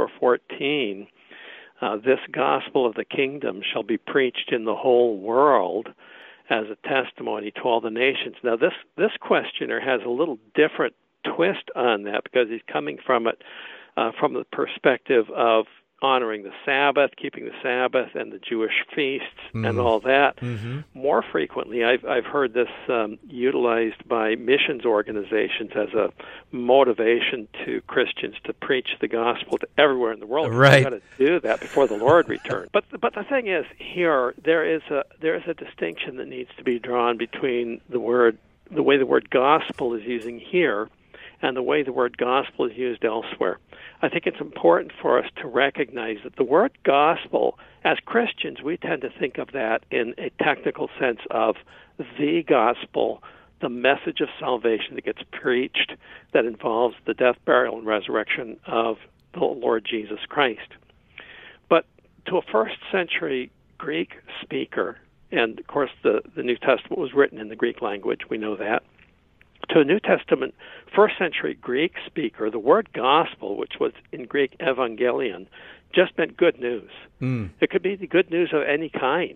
24:14, this gospel of the kingdom shall be preached in the whole world as a testimony to all the nations. Now, this questioner has a little different twist on that because he's coming from it from the perspective of honoring the Sabbath, keeping the Sabbath and the Jewish feasts and all that. Mm-hmm. More frequently, I've heard this utilized by missions organizations as a motivation to Christians to preach the gospel to everywhere in the world. Right. We've got to do that before the Lord returns. But the thing is, here there is a distinction that needs to be drawn between the way the word gospel is using here and the way the word gospel is used elsewhere. I think it's important for us to recognize that the word gospel, as Christians, we tend to think of that in a technical sense of the gospel, the message of salvation that gets preached that involves the death, burial, and resurrection of the Lord Jesus Christ. But to a first century Greek speaker, and of course the New Testament was written in the Greek language, we know that, to a New Testament first century Greek speaker, the word gospel, which was in Greek evangelion, just meant good news. It could be the good news of any kind.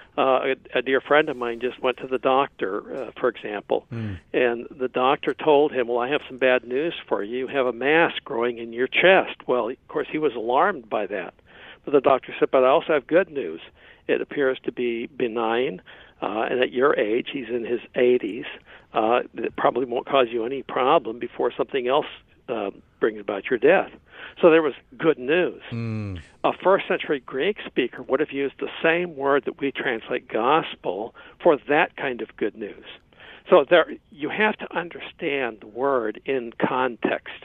A dear friend of mine just went to the doctor, for example, and the doctor told him, well, I have some bad news for you. You have a mass growing in your chest. Well, of course, he was alarmed by that. But the doctor said, but I also have good news. It appears to be benign, and at your age, he's in his 80s, it probably won't cause you any problem before something else brings about your death. So there was good news. A first century Greek speaker would have used the same word that we translate gospel for that kind of good news. So you have to understand the word in context.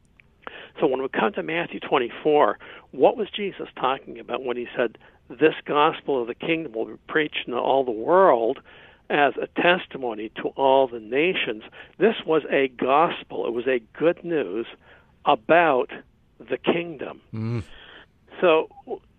So when we come to Matthew 24, what was Jesus talking about when he said, this gospel of the kingdom will be preached in all the world as a testimony to all the nations? This was a gospel. It was a good news about the kingdom. So,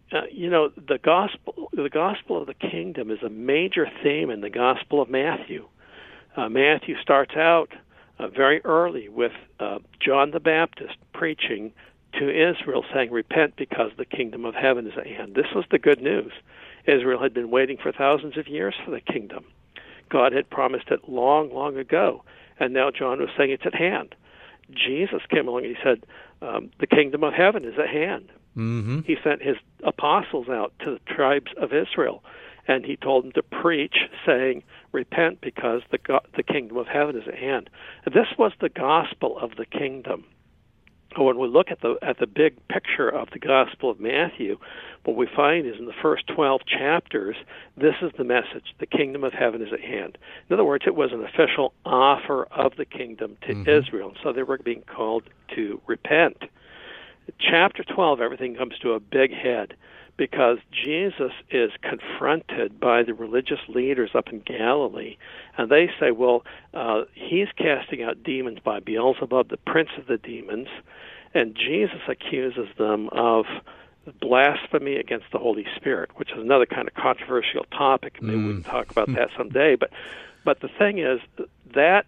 the gospel of the kingdom is a major theme in the Gospel of Matthew. Matthew starts out very early with John the Baptist preaching to Israel, saying, repent because the kingdom of heaven is at hand. This was the good news. Israel had been waiting for thousands of years for the kingdom. God had promised it long, long ago, and now John was saying it's at hand. Jesus came along and he said, the kingdom of heaven is at hand. Mm-hmm. He sent his apostles out to the tribes of Israel, and he told them to preach, saying, repent because the kingdom of heaven is at hand. This was the gospel of the kingdom. When we look at the big picture of the Gospel of Matthew, what we find is in the first 12 chapters, this is the message: the kingdom of heaven is at hand. In other words, it was an official offer of the kingdom to Israel, so they were being called to repent. Chapter 12, everything comes to a big head because Jesus is confronted by the religious leaders up in Galilee, and they say, well, he's casting out demons by Beelzebub, the prince of the demons, and Jesus accuses them of blasphemy against the Holy Spirit, which is another kind of controversial topic. Maybe we can talk about that someday. But the thing is that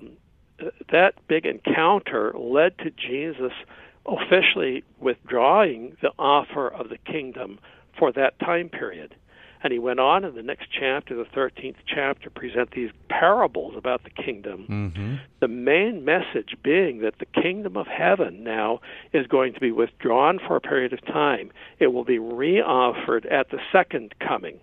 that big encounter led to Jesus officially withdrawing the offer of the kingdom for that time period. And he went on in the next chapter, the 13th chapter, present these parables about the kingdom. The main message being that the kingdom of heaven now is going to be withdrawn for a period of time. It will be re-offered at the second coming.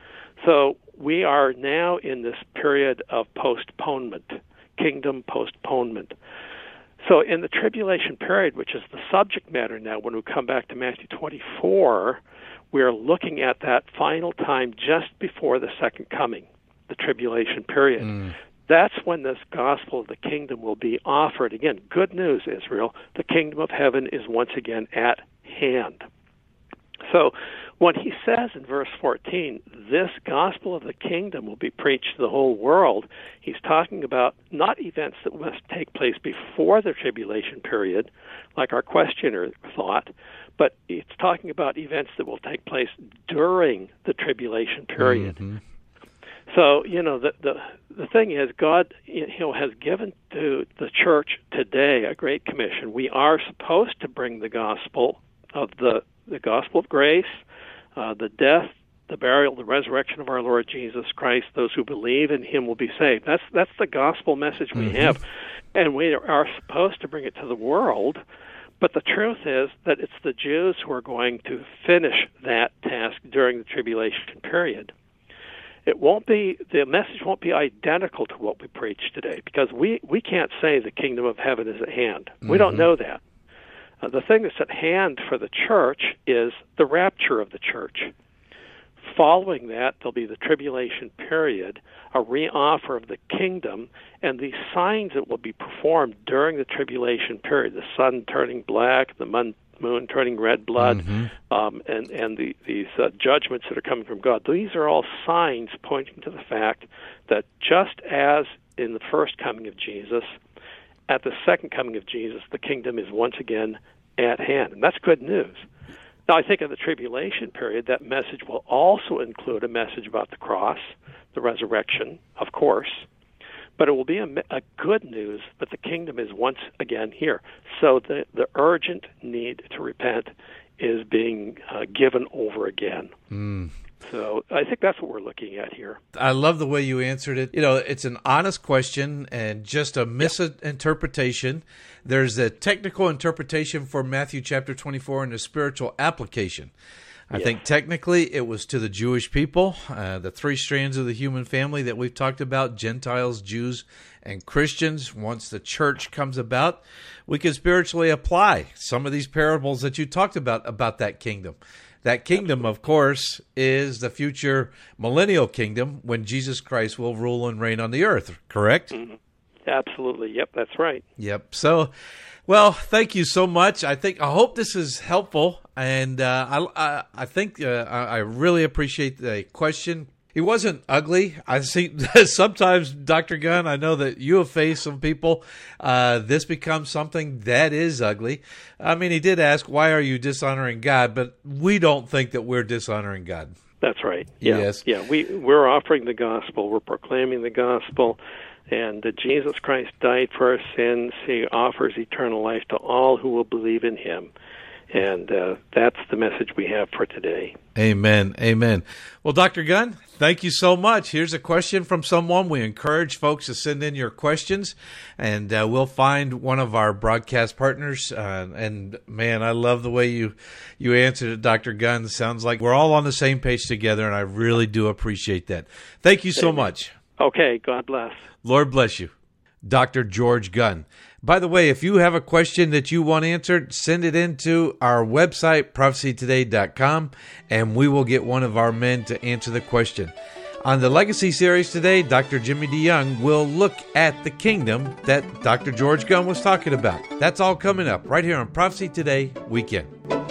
So we are now in this period of postponement, kingdom postponement. So in the tribulation period, which is the subject matter now, when we come back to Matthew 24, we're looking at that final time just before the second coming, the tribulation period. That's when this gospel of the kingdom will be offered. Again, good news, Israel. The kingdom of heaven is once again at hand. So when he says in verse 14, this gospel of the kingdom will be preached to the whole world, he's talking about not events that must take place before the tribulation period, like our questioner thought, but it's talking about events that will take place during the tribulation period. Mm-hmm. So, the thing is, God has given to the church today a great commission. We are supposed to bring the gospel of the gospel of grace, the death, the burial, the resurrection of our Lord Jesus Christ. Those who believe in him will be saved. That's the gospel message we have, and we are supposed to bring it to the world. But the truth is that it's the Jews who are going to finish that task during the tribulation period. The message won't be identical to what we preach today, because we can't say the kingdom of heaven is at hand. We don't know that. The thing that's at hand for the church is the rapture of the church. Following that, there'll be the tribulation period, a reoffer of the kingdom, and the signs that will be performed during the tribulation period, the sun turning black, the moon turning red blood, and these judgments that are coming from God. These are all signs pointing to the fact that just as in the first coming of Jesus, at the second coming of Jesus, the kingdom is once again at hand. And that's good news. Now, I think in the tribulation period, that message will also include a message about the cross, the resurrection, of course, but it will be a good news that the kingdom is once again here. So the urgent need to repent is being given over again. So I think that's what we're looking at here. I love the way you answered it. It's an honest question and just a misinterpretation. There's a technical interpretation for Matthew chapter 24 and a spiritual application. I think technically it was to the Jewish people, the three strands of the human family that we've talked about, Gentiles, Jews, and Christians. Once the church comes about, we can spiritually apply some of these parables that you talked about that kingdom. That kingdom, of course, is the future millennial kingdom when Jesus Christ will rule and reign on the earth, correct? Mm-hmm. Absolutely. Yep, that's right. Yep. So, well, thank you so much. I hope this is helpful, and I think I really appreciate the question. He wasn't ugly. I see sometimes, Dr. Gunn, I know that you have faced some people. This becomes something that is ugly. I mean, he did ask, why are you dishonoring God? But we don't think that we're dishonoring God. That's right. Yeah. Yes. Yeah, we're offering the gospel. We're proclaiming the gospel. And that Jesus Christ died for our sins. He offers eternal life to all who will believe in him. And that's the message we have for today. Amen. Amen. Well, Dr. Gunn, thank you so much. Here's a question from someone. We encourage folks to send in your questions, and we'll find one of our broadcast partners. And, man, I love the way you answered it, Dr. Gunn. It sounds like we're all on the same page together, and I really do appreciate that. Thank you so much. Okay. God bless. Lord bless you. Dr. George Gunn. By the way, if you have a question that you want answered, send it into our website, prophecytoday.com, and we will get one of our men to answer the question. On the Legacy series today, Dr. Jimmy DeYoung will look at the kingdom that Dr. George Gunn was talking about. That's all coming up right here on Prophecy Today Weekend.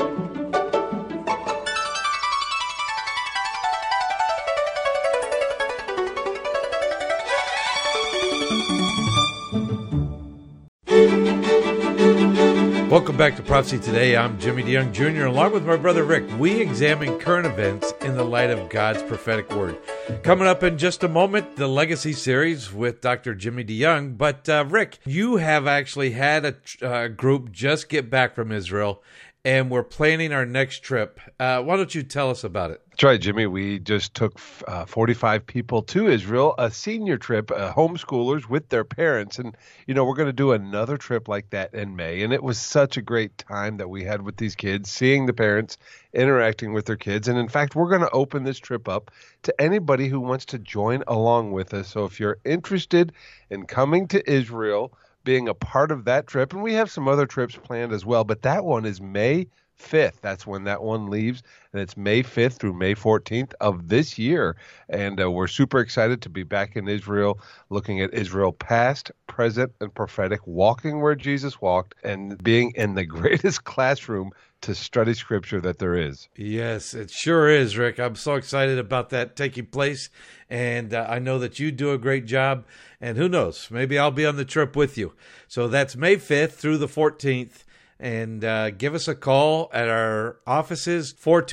Welcome back to Prophecy Today. I'm Jimmy DeYoung Jr. Along with my brother Rick, we examine current events in the light of God's prophetic word. Coming up in just a moment, the Legacy series with Dr. Jimmy DeYoung. But Rick, you have actually had a group just get back from Israel, and we're planning our next trip. Why don't you tell us about it? That's right, Jimmy. We just took 45 people to Israel, a senior trip, homeschoolers with their parents. And, we're going to do another trip like that in May. And it was such a great time that we had with these kids, seeing the parents interacting with their kids. And, in fact, we're going to open this trip up to anybody who wants to join along with us. So if you're interested in coming to Israel, being a part of that trip, and we have some other trips planned as well, but that one is May 5th. That's when that one leaves, and it's May 5th through May 14th of this year. And we're super excited to be back in Israel, looking at Israel past, present, and prophetic, walking where Jesus walked, and being in the greatest classroom to study Scripture that there is. Yes, it sure is, Rick. I'm so excited about that taking place, and I know that you do a great job, and who knows, maybe I'll be on the trip with you. So that's May 5th through the 14th, and give us a call at our offices,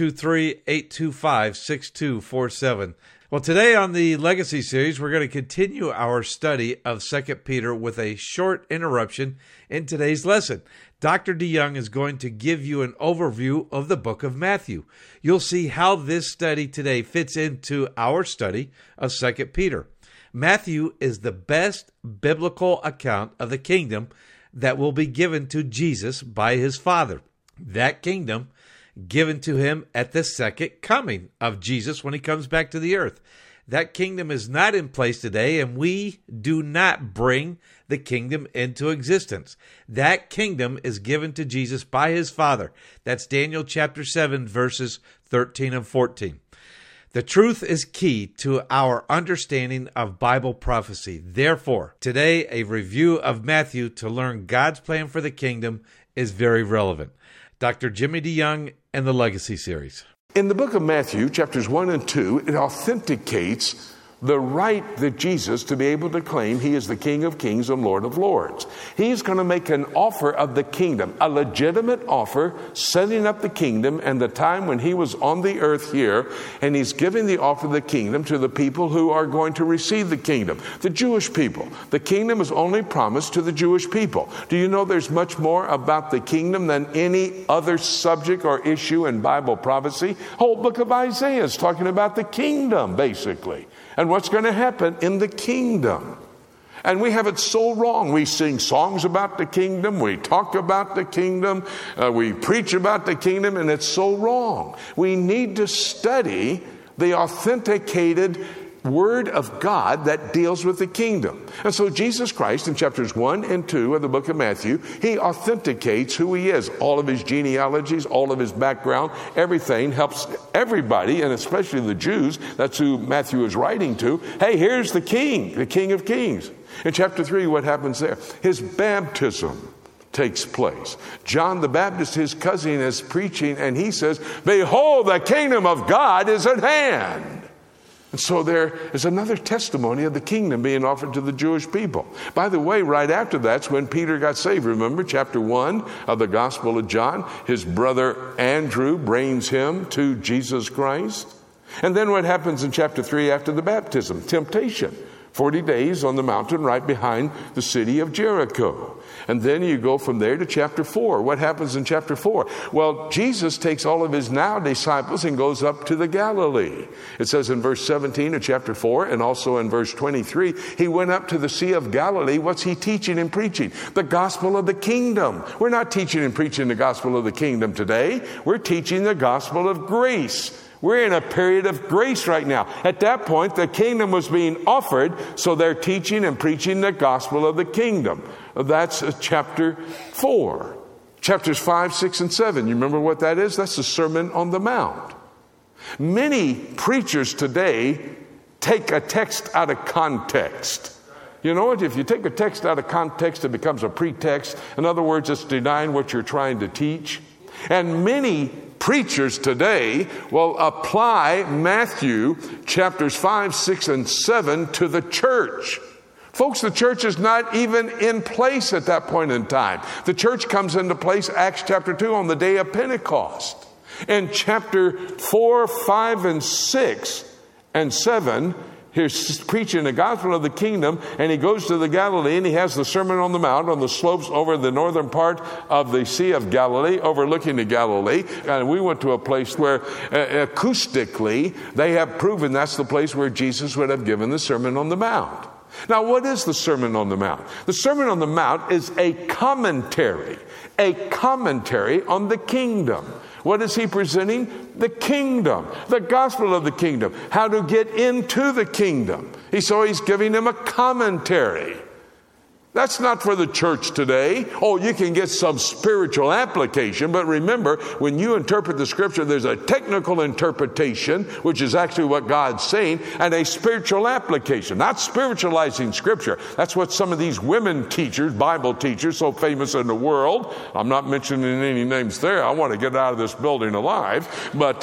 423-825-6247. Well, today on the Legacy Series, we're going to continue our study of 2 Peter with a short interruption in today's lesson. Dr. DeYoung is going to give you an overview of the book of Matthew. You'll see how this study today fits into our study of 2 Peter. Matthew is the best biblical account of the kingdom that will be given to Jesus by his Father. That kingdom given to him at the second coming of Jesus when he comes back to the earth. That kingdom is not in place today, and we do not bring the kingdom into existence. That kingdom is given to Jesus by his Father. That's Daniel chapter 7, verses 13 and 14. The truth is key to our understanding of Bible prophecy. Therefore, today a review of Matthew to learn God's plan for the kingdom is very relevant. Dr. Jimmy DeYoung and the Legacy Series. In the book of Matthew, chapters 1 and 2, it authenticates the right that Jesus to be able to claim he is the King of Kings and Lord of Lords. He's going to make an offer of the kingdom, a legitimate offer, setting up the kingdom and the time when he was on the earth here, and he's giving the offer of the kingdom to the people who are going to receive the kingdom, the Jewish people. The kingdom is only promised to the Jewish people. Do you know there's much more about the kingdom than any other subject or issue in Bible prophecy? Whole book of Isaiah is talking about the kingdom, basically, and what's going to happen in the kingdom. And we have it so wrong. We sing songs about the kingdom. We talk about the kingdom. We preach about the kingdom, and it's so wrong. We need to study the authenticated Word of God that deals with the kingdom. And so Jesus Christ, in chapters 1 and 2 of the book of Matthew, he authenticates who he is. All of his genealogies, all of his background, everything helps everybody, and especially the Jews. That's who Matthew is writing to. Hey, here's the King of Kings. In chapter 3, what happens there? His baptism takes place. John the Baptist, his cousin, is preaching, and he says, "Behold, the kingdom of God is at hand." And so there is another testimony of the kingdom being offered to the Jewish people. By the way, right after that's when Peter got saved. Remember chapter 1 of the Gospel of John? His brother Andrew brings him to Jesus Christ. And then what happens in chapter 3 after the baptism? Temptation. 40 days on the mountain right behind the city of Jericho. And then you go from there to chapter 4. What happens in chapter 4? Well, Jesus takes all of his now disciples and goes up to the Galilee. It says in verse 17 of chapter 4 and also in verse 23, he went up to the Sea of Galilee. What's he teaching and preaching? The gospel of the kingdom. We're not teaching and preaching the gospel of the kingdom today. We're teaching the gospel of grace. We're in a period of grace right now. At that point, the kingdom was being offered, so they're teaching and preaching the gospel of the kingdom. That's chapter 4. Chapters 5, 6, and 7. You remember what that is? That's the Sermon on the Mount. Many preachers today take a text out of context. You know what? If you take a text out of context, it becomes a pretext. In other words, it's denying what you're trying to teach. And many preachers today will apply Matthew chapters 5, 6, and 7 to the church. Folks, the church is not even in place at that point in time. The church comes into place, Acts chapter 2, on the day of Pentecost. In chapter 4, 5, and 6, and 7, he's preaching the gospel of the kingdom, and he goes to the Galilee, and he has the Sermon on the Mount on the slopes over the northern part of the Sea of Galilee, overlooking the Galilee. And we went to a place where acoustically they have proven that's the place where Jesus would have given the Sermon on the Mount. Now, what is the Sermon on the Mount? The Sermon on the Mount is a commentary on the kingdom. What is he presenting? The kingdom, the gospel of the kingdom, how to get into the kingdom. So he's giving them a commentary. That's not for the church today. Oh, you can get some spiritual application, but remember, when you interpret the Scripture, there's a technical interpretation, which is actually what God's saying, and a spiritual application, not spiritualizing Scripture. That's what some of these women teachers, Bible teachers, so famous in the world, I'm not mentioning any names there, I want to get out of this building alive, but,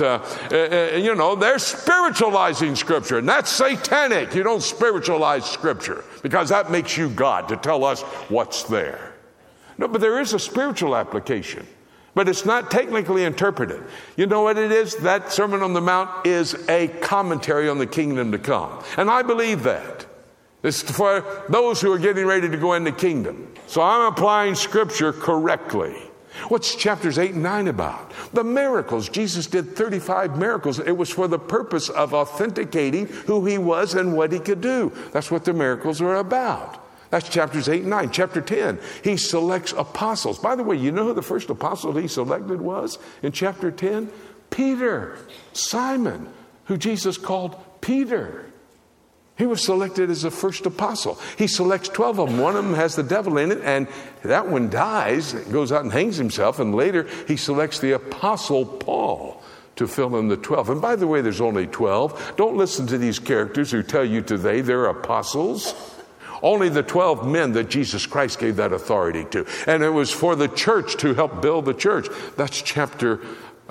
they're spiritualizing Scripture, and that's satanic. You don't spiritualize Scripture, because that makes you God to tell us what's there. No, but there is a spiritual application, but it's not technically interpreted. You know what it is? That Sermon on the Mount is a commentary on the kingdom to come. And I believe that. It's for those who are getting ready to go into the kingdom. So I'm applying Scripture correctly. What's chapters 8 and 9 about? The miracles. Jesus did 35 miracles. It was for the purpose of authenticating who he was and what he could do. That's what the miracles are about. That's chapters 8 and 9. Chapter 10, he selects apostles. By the way, you know who the first apostle he selected was in chapter 10? Peter, Simon, who Jesus called Peter. He was selected as the first apostle. He selects 12 of them. One of them has the devil in it, and that one dies, goes out and hangs himself, and later he selects the apostle Paul to fill in the 12. And by the way, there's only 12. Don't listen to these characters who tell you today they're apostles. Only the 12 men that Jesus Christ gave that authority to. And it was for the church to help build the church. That's chapter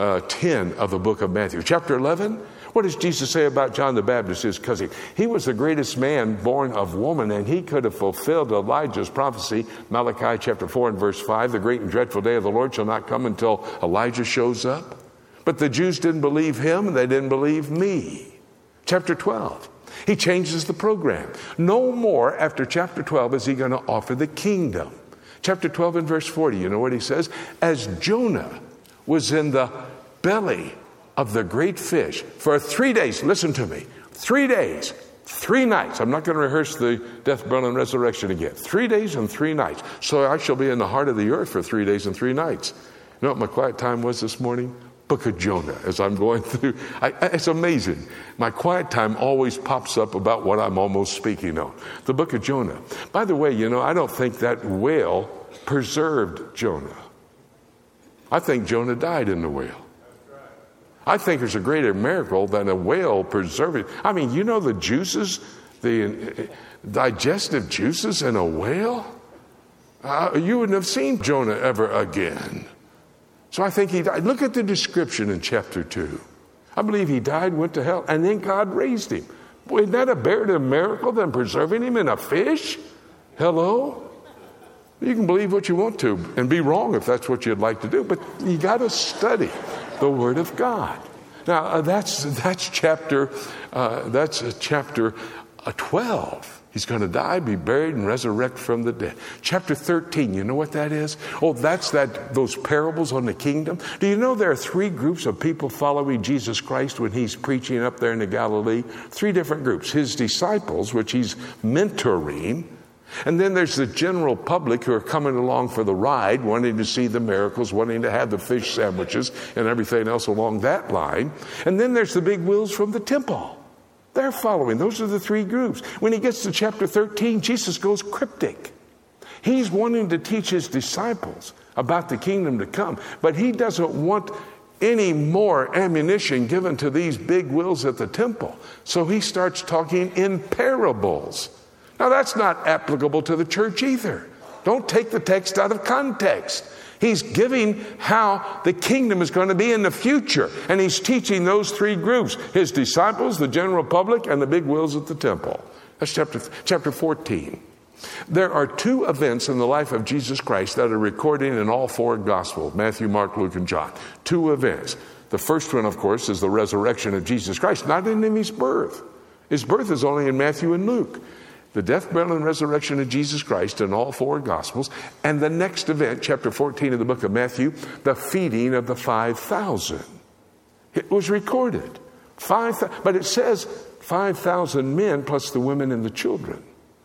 10 of the book of Matthew. Chapter 11, what does Jesus say about John the Baptist, his cousin? He was the greatest man born of woman, and he could have fulfilled Elijah's prophecy. Malachi chapter 4 and verse 5, the great and dreadful day of the Lord shall not come until Elijah shows up. But the Jews didn't believe him, and they didn't believe me. Chapter 12. He changes the program. No more after chapter 12 is he going to offer the kingdom. Chapter 12 and verse 40, you know what he says? As Jonah was in the belly of the great fish for 3 days, listen to me, 3 days, 3 nights. I'm not going to rehearse the death, burial, and resurrection again. 3 days and 3 nights. So I shall be in the heart of the earth for 3 days and 3 nights. You know what my quiet time was this morning? Book of Jonah, as I'm going through. It's amazing. My quiet time always pops up about what I'm almost speaking on. The book of Jonah. By the way, I don't think that whale preserved Jonah. I think Jonah died in the whale. I think there's a greater miracle than a whale preserving. I mean, the juices, the digestive juices in a whale? You wouldn't have seen Jonah ever again. So I think he died. Look at the description in chapter 2. I believe he died, went to hell, and then God raised him. Boy, isn't that a better miracle than preserving him in a fish? Hello? You can believe what you want to and be wrong if that's what you'd like to do, but you got to study the Word of God. Now, that's chapter 12. He's going to die, be buried, and resurrect from the dead. Chapter 13, you know what that is? Oh, that's those parables on the kingdom. Do you know there are 3 groups of people following Jesus Christ when he's preaching up there in the Galilee? 3 different groups. His disciples, which he's mentoring. And then there's the general public who are coming along for the ride, wanting to see the miracles, wanting to have the fish sandwiches and everything else along that line. And then there's the big wheels from the temple. They're following. Those are the 3 groups. When he gets to chapter 13, Jesus goes cryptic. He's wanting to teach his disciples about the kingdom to come, but he doesn't want any more ammunition given to these big wheels at the temple. So he starts talking in parables. Now that's not applicable to the church either. Don't take the text out of context. He's giving how the kingdom is going to be in the future. And he's teaching those 3 groups. His disciples, the general public, and the big wheels at the temple. That's chapter 14. There are 2 events in the life of Jesus Christ that are recorded in all 4 Gospels, Matthew, Mark, Luke, and John. 2 events. The first one, of course, is the resurrection of Jesus Christ, not in his birth. His birth is only in Matthew and Luke. The death, burial, and resurrection of Jesus Christ in all 4 Gospels. And the next event, chapter 14 of the book of Matthew, the feeding of the 5,000. It was recorded. But it says 5,000 men plus the women and the children.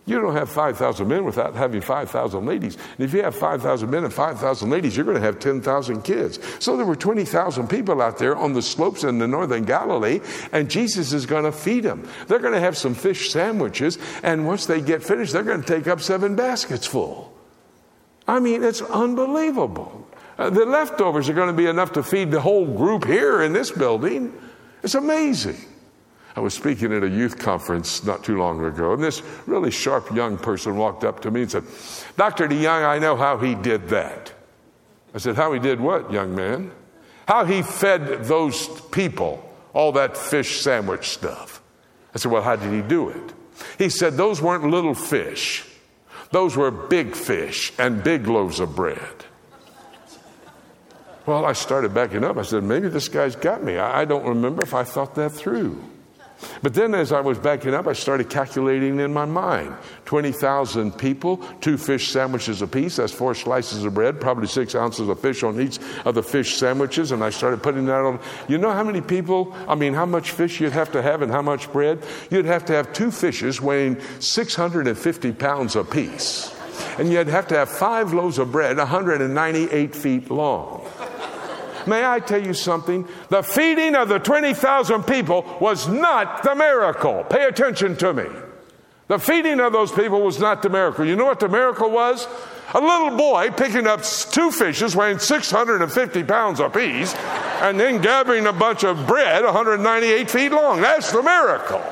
You don't have 5,000 men without having 5,000 ladies. And if you have 5,000 men and 5,000 ladies, you're going to have 10,000 kids. So there were 20,000 people out there on the slopes in the northern Galilee, and Jesus is going to feed them. They're going to have some fish sandwiches, and once they get finished, they're going to take up 7 baskets full. I mean, it's unbelievable. The leftovers are going to be enough to feed the whole group here in this building. It's amazing. I was speaking at a youth conference not too long ago, and this really sharp young person walked up to me and said, "Dr. DeYoung, I know how he did that." I said, "How he did what, young man?" "How he fed those people all that fish sandwich stuff." I said, "Well, how did he do it?" He said, "Those weren't little fish. Those were big fish and big loaves of bread." Well, I started backing up. I said, maybe this guy's got me. I don't remember if I thought that through. But then as I was backing up, I started calculating in my mind. 20,000 people, 2 fish sandwiches apiece. That's 4 slices of bread, probably 6 ounces of fish on each of the fish sandwiches. And I started putting that on. You know how much fish you'd have to have and how much bread? You'd have to have 2 fishes weighing 650 pounds apiece. And you'd have to have 5 loaves of bread, 198 feet long. May I tell you something? The feeding of the 20,000 people was not the miracle. Pay attention to me. The feeding of those people was not the miracle. You know what the miracle was? A little boy picking up 2 fishes weighing 650 pounds apiece and then gathering a bunch of bread 198 feet long. That's the miracle.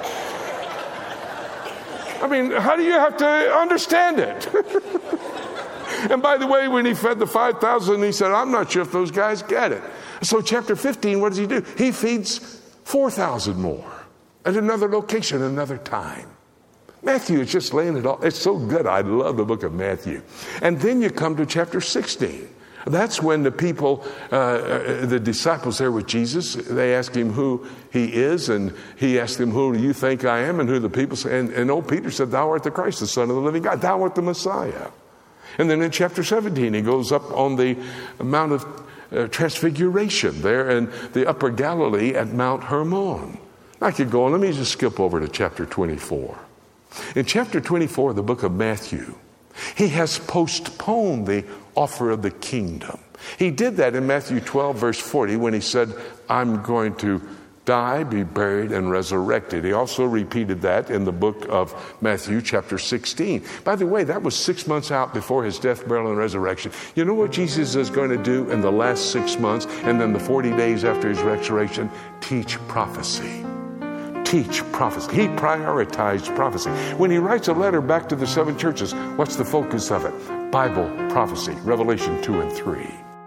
I mean, how do you have to understand it? And by the way, when he fed the 5,000, he said, I'm not sure if those guys get it. So chapter 15, what does he do? He feeds 4,000 more at another location, another time. Matthew is just laying it all. It's so good. I love the book of Matthew. And then you come to chapter 16. That's when the people, the disciples there with Jesus, they ask him who he is, and he asked them, who do you think I am? And who the people say. And old Peter said, thou art the Christ, the Son of the living God. Thou art the Messiah. And then in chapter 17, he goes up on the Mount of Transfiguration there in the upper Galilee at Mount Hermon. I could go on. Let me just skip over to chapter 24. In chapter 24 of the book of Matthew, he has postponed the offer of the kingdom. He did that in Matthew 12, verse 40, when he said, I'm going to die, be buried, and resurrected. He also repeated that in the book of Matthew, chapter 16. By the way, that was 6 months out before his death, burial, and resurrection. You know what Jesus is going to do in the last 6 months and then the 40 days after his resurrection? Teach prophecy. Teach prophecy. He prioritized prophecy. When he writes a letter back to the 7 churches, what's the focus of it? Bible prophecy, Revelation 2 and 3.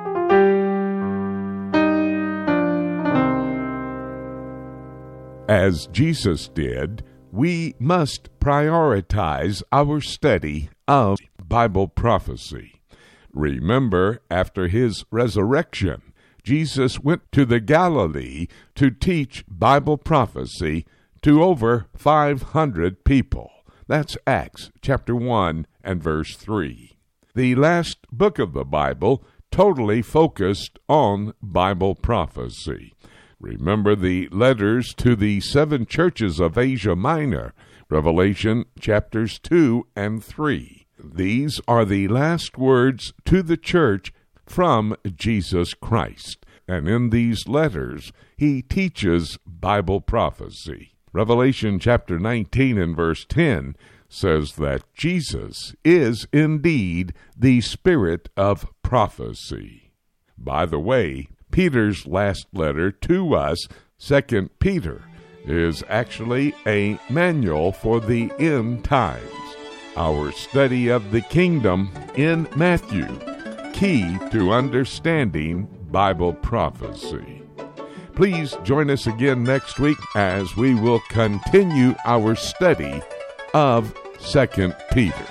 As Jesus did, we must prioritize our study of Bible prophecy. Remember, after his resurrection, Jesus went to the Galilee to teach Bible prophecy to over 500 people. That's Acts chapter 1 and verse 3. The last book of the Bible totally focused on Bible prophecy. Remember the letters to the 7 churches of Asia Minor, Revelation chapters 2 and 3. These are the last words to the church from Jesus Christ. And in these letters, he teaches Bible prophecy. Revelation chapter 19 and verse 10 says that Jesus is indeed the Spirit of prophecy. By the way, Peter's last letter to us, 2 Peter, is actually a manual for the end times. Our study of the kingdom in Matthew, key to understanding Bible prophecy. Please join us again next week as we will continue our study of 2 Peter.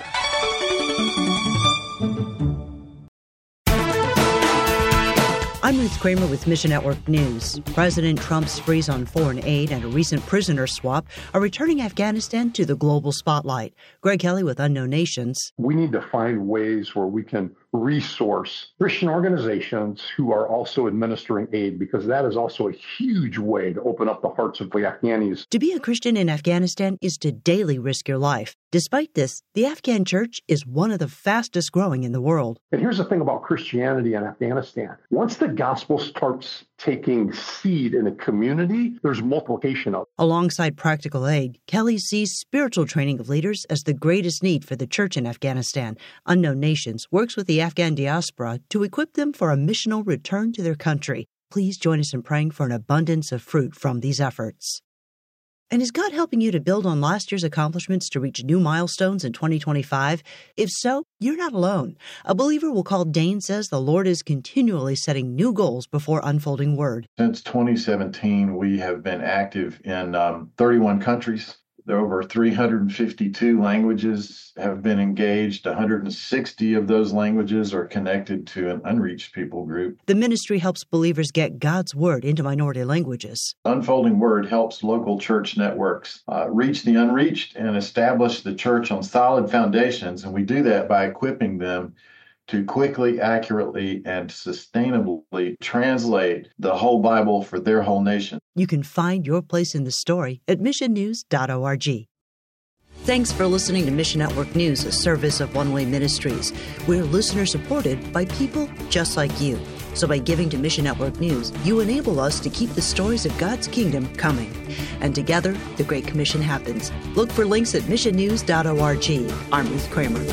I'm Ruth Kramer with Mission Network News. President Trump's freeze on foreign aid and a recent prisoner swap are returning Afghanistan to the global spotlight. Greg Kelly with Unknown Nations. We need to find ways where we can resource Christian organizations who are also administering aid, because that is also a huge way to open up the hearts of the Afghanis. To be a Christian in Afghanistan is to daily risk your life. Despite this, the Afghan church is one of the fastest growing in the world. And here's the thing about Christianity in Afghanistan. Once the gospel starts taking seed in a community, there's multiplication of it. Alongside practical aid, Kelly sees spiritual training of leaders as the greatest need for the church in Afghanistan. Unknown Nations works with the Afghan diaspora to equip them for a missional return to their country. Please join us in praying for an abundance of fruit from these efforts. And is God helping you to build on last year's accomplishments to reach new milestones in 2025? If so, you're not alone. A believer we'll call Dane says the Lord is continually setting new goals before unfolding word. Since 2017, we have been active in 31 countries. There are over 352 languages have been engaged. 160 of those languages are connected to an unreached people group. The ministry helps believers get God's word into minority languages. Unfolding Word helps local church networks reach the unreached and establish the church on solid foundations. And we do that by equipping them to quickly, accurately, and sustainably translate the whole Bible for their whole nation. You can find your place in the story at missionnews.org. Thanks for listening to Mission Network News, a service of One Way Ministries. We're listener-supported by people just like you. So by giving to Mission Network News, you enable us to keep the stories of God's kingdom coming. And together, the Great Commission happens. Look for links at missionnews.org. I'm Ruth Kramer.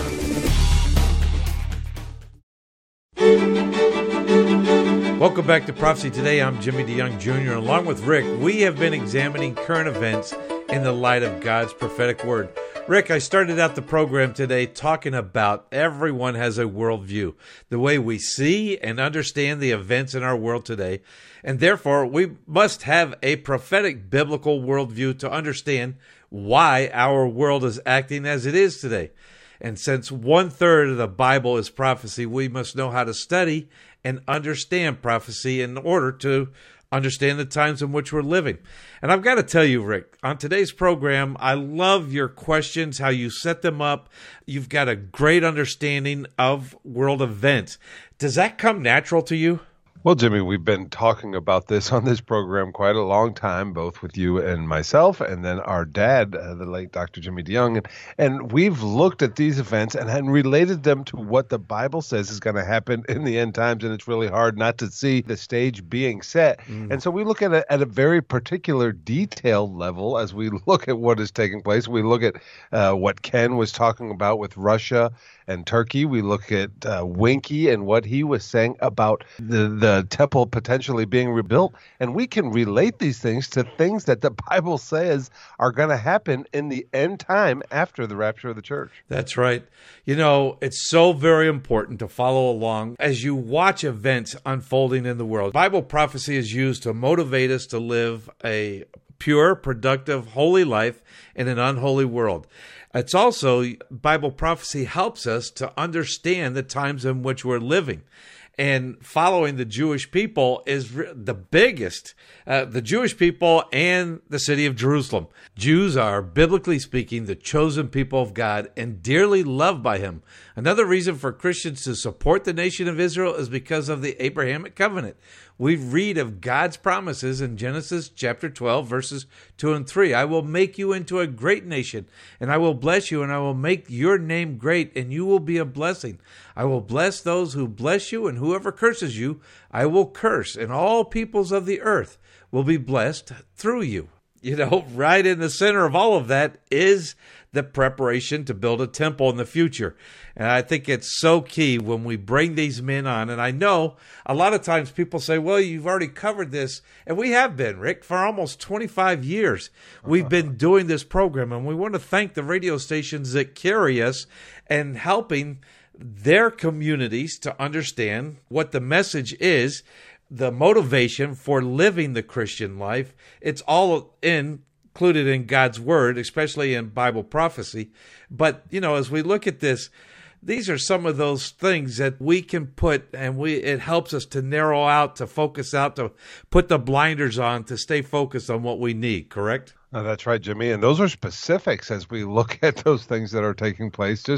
Welcome back to Prophecy Today. I'm Jimmy DeYoung Jr. Along with Rick, we have been examining current events in the light of God's prophetic word. Rick, I started out the program today talking about everyone has a worldview, the way we see and understand the events in our world today. And therefore, we must have a prophetic biblical worldview to understand why our world is acting as it is today. And since 1/3 of the Bible is prophecy, we must know how to study and understand prophecy in order to understand the times in which we're living. And I've got to tell you, Rick, on today's program, I love your questions, how you set them up. You've got a great understanding of world events. Does that come natural to you? Well, Jimmy, we've been talking about this on this program quite a long time, both with you and myself, and then our dad, the late Dr. Jimmy DeYoung. And we've looked at these events and related them to what the Bible says is going to happen in the end times, and it's really hard not to see the stage being set. And so we look at it at a very particular detailed level as we look at what is taking place. We look at what Ken was talking about with Russia and Turkey. We look at Winky and what he was saying about the temple potentially being rebuilt. And we can relate these things to things that the Bible says are going to happen in the end time after the rapture of the church. That's right. You know, it's so very important to follow along as you watch events unfolding in the world. Bible prophecy is used to motivate us to live a pure, productive, holy life in an unholy world. It's also, Bible prophecy helps us to understand the times in which we're living. And following the Jewish people is the biggest, the Jewish people and the city of Jerusalem. Jews are, biblically speaking, the chosen people of God and dearly loved by him. Another reason for Christians to support the nation of Israel is because of the Abrahamic covenant. We read of God's promises in Genesis chapter 12, verses 2 and 3. I will make you into a great nation, and I will bless you, and I will make your name great, and you will be a blessing. I will bless those who bless you, and whoever curses you, I will curse, and all peoples of the earth will be blessed through you. You know, right in the center of all of that is the preparation to build a temple in the future. And I think it's so key when we bring these men on. And I know a lot of times people say, well, you've already covered this. And we have been, Rick, for almost 25 years. We've been doing this program. And we want to thank the radio stations that carry us and helping their communities to understand what the message is, the motivation for living the Christian life. It's all included in God's word, especially in Bible prophecy. But, you know, as we look at this, these are some of those things that we can put, and it helps us to narrow out, to focus out, to put the blinders on, to stay focused on what we need, correct? Oh, that's right, Jimmy. And those are specifics as we look at those things that are taking place. Just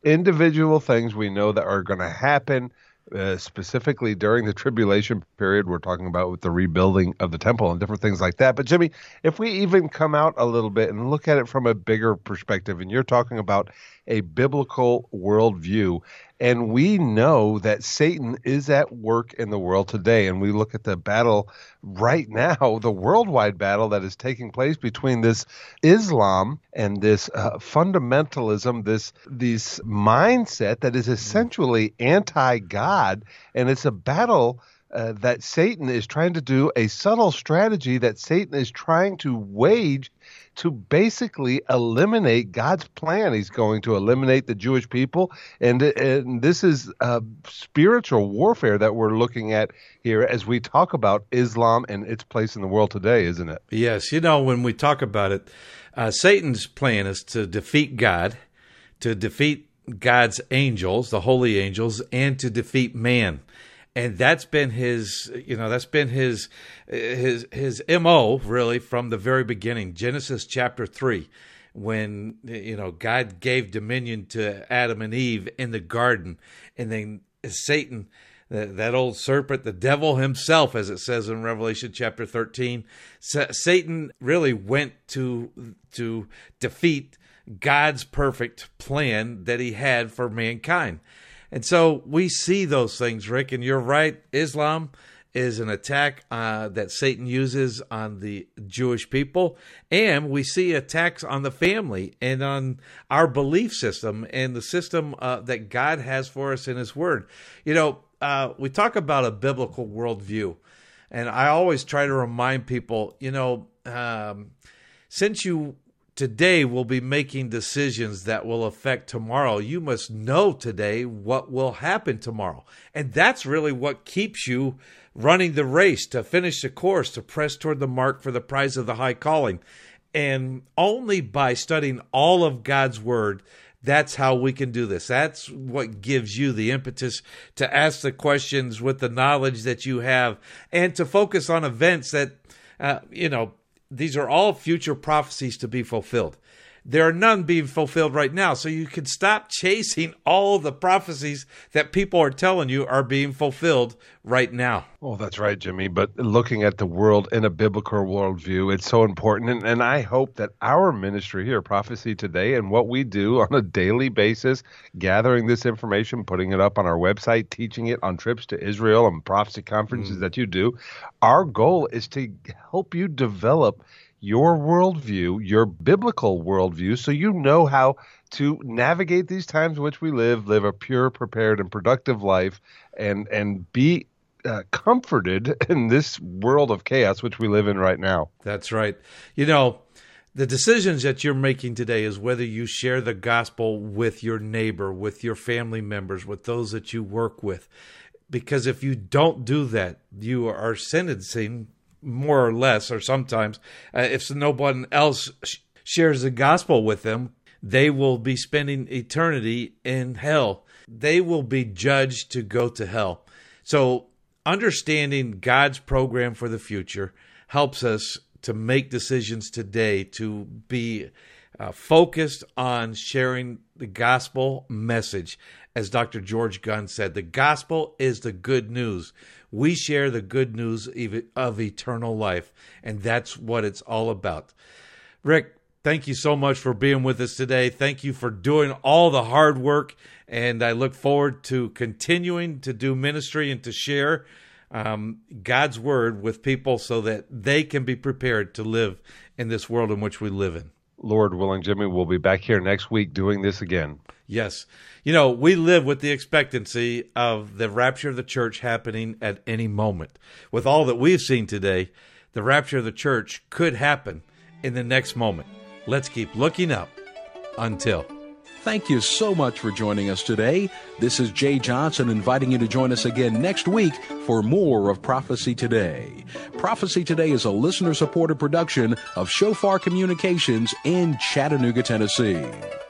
individual things we know that are going to happen specifically during the tribulation period. We're talking about with the rebuilding of the temple and different things like that. But Jimmy, if we even come out a little bit and look at it from a bigger perspective, and you're talking about a biblical worldview, and we know that Satan is at work in the world today, and we look at the battle right now, the worldwide battle that is taking place between this Islam and this fundamentalism, this mindset that is essentially anti-God, and it's a battle that Satan is trying to do, a subtle strategy that Satan is trying to wage to basically eliminate God's plan. He's going to eliminate the Jewish people, and this is spiritual warfare that we're looking at here as we talk about Islam and its place in the world today, isn't it? Yes. When we talk about it, Satan's plan is to defeat God, to defeat God's angels, the holy angels, and to defeat man. And that's been his MO really from the very beginning. Genesis chapter 3, when, God gave dominion to Adam and Eve in the garden, and then Satan, that old serpent, the devil himself, as it says in Revelation chapter 13, Satan really went to defeat God's perfect plan that he had for mankind. And so we see those things, Rick, and you're right. Islam is an attack that Satan uses on the Jewish people, and we see attacks on the family and on our belief system and the system that God has for us in His Word. We talk about a biblical worldview, and I always try to remind people, since you today will be making decisions that will affect tomorrow, you must know today what will happen tomorrow. And that's really what keeps you running the race, to finish the course, to press toward the mark for the prize of the high calling. And only by studying all of God's Word, that's how we can do this. That's what gives you the impetus to ask the questions with the knowledge that you have, and to focus on events that, these are all future prophecies to be fulfilled. There are none being fulfilled right now, so you can stop chasing all the prophecies that people are telling you are being fulfilled right now. Oh, that's right, Jimmy. But looking at the world in a biblical worldview, it's so important. And I hope that our ministry here, Prophecy Today, and what we do on a daily basis, gathering this information, putting it up on our website, teaching it on trips to Israel and prophecy conferences that you do, our goal is to help you develop your worldview, your biblical worldview, so you know how to navigate these times in which we live a pure, prepared, and productive life, and be comforted in this world of chaos which we live in right now. That's right. The decisions that you're making today is whether you share the gospel with your neighbor, with your family members, with those that you work with. Because if you don't do that, you are sentencing, more or less, or sometimes, if no one else shares the gospel with them, they will be spending eternity in hell. They will be judged to go to hell. So understanding God's program for the future helps us to make decisions today to be focused on sharing the gospel message. As Dr. George Gunn said, the gospel is the good news. We share the good news of eternal life, and that's what it's all about. Rick, thank you so much for being with us today. Thank you for doing all the hard work, and I look forward to continuing to do ministry and to share God's Word with people so that they can be prepared to live in this world in which we live in. Lord willing, Jimmy, we'll be back here next week doing this again. Yes. We live with the expectancy of the rapture of the church happening at any moment. With all that we've seen today, the rapture of the church could happen in the next moment. Let's keep looking up until. Thank you so much for joining us today. This is Jay Johnson inviting you to join us again next week for more of Prophecy Today. Prophecy Today is a listener-supported production of Shofar Communications in Chattanooga, Tennessee.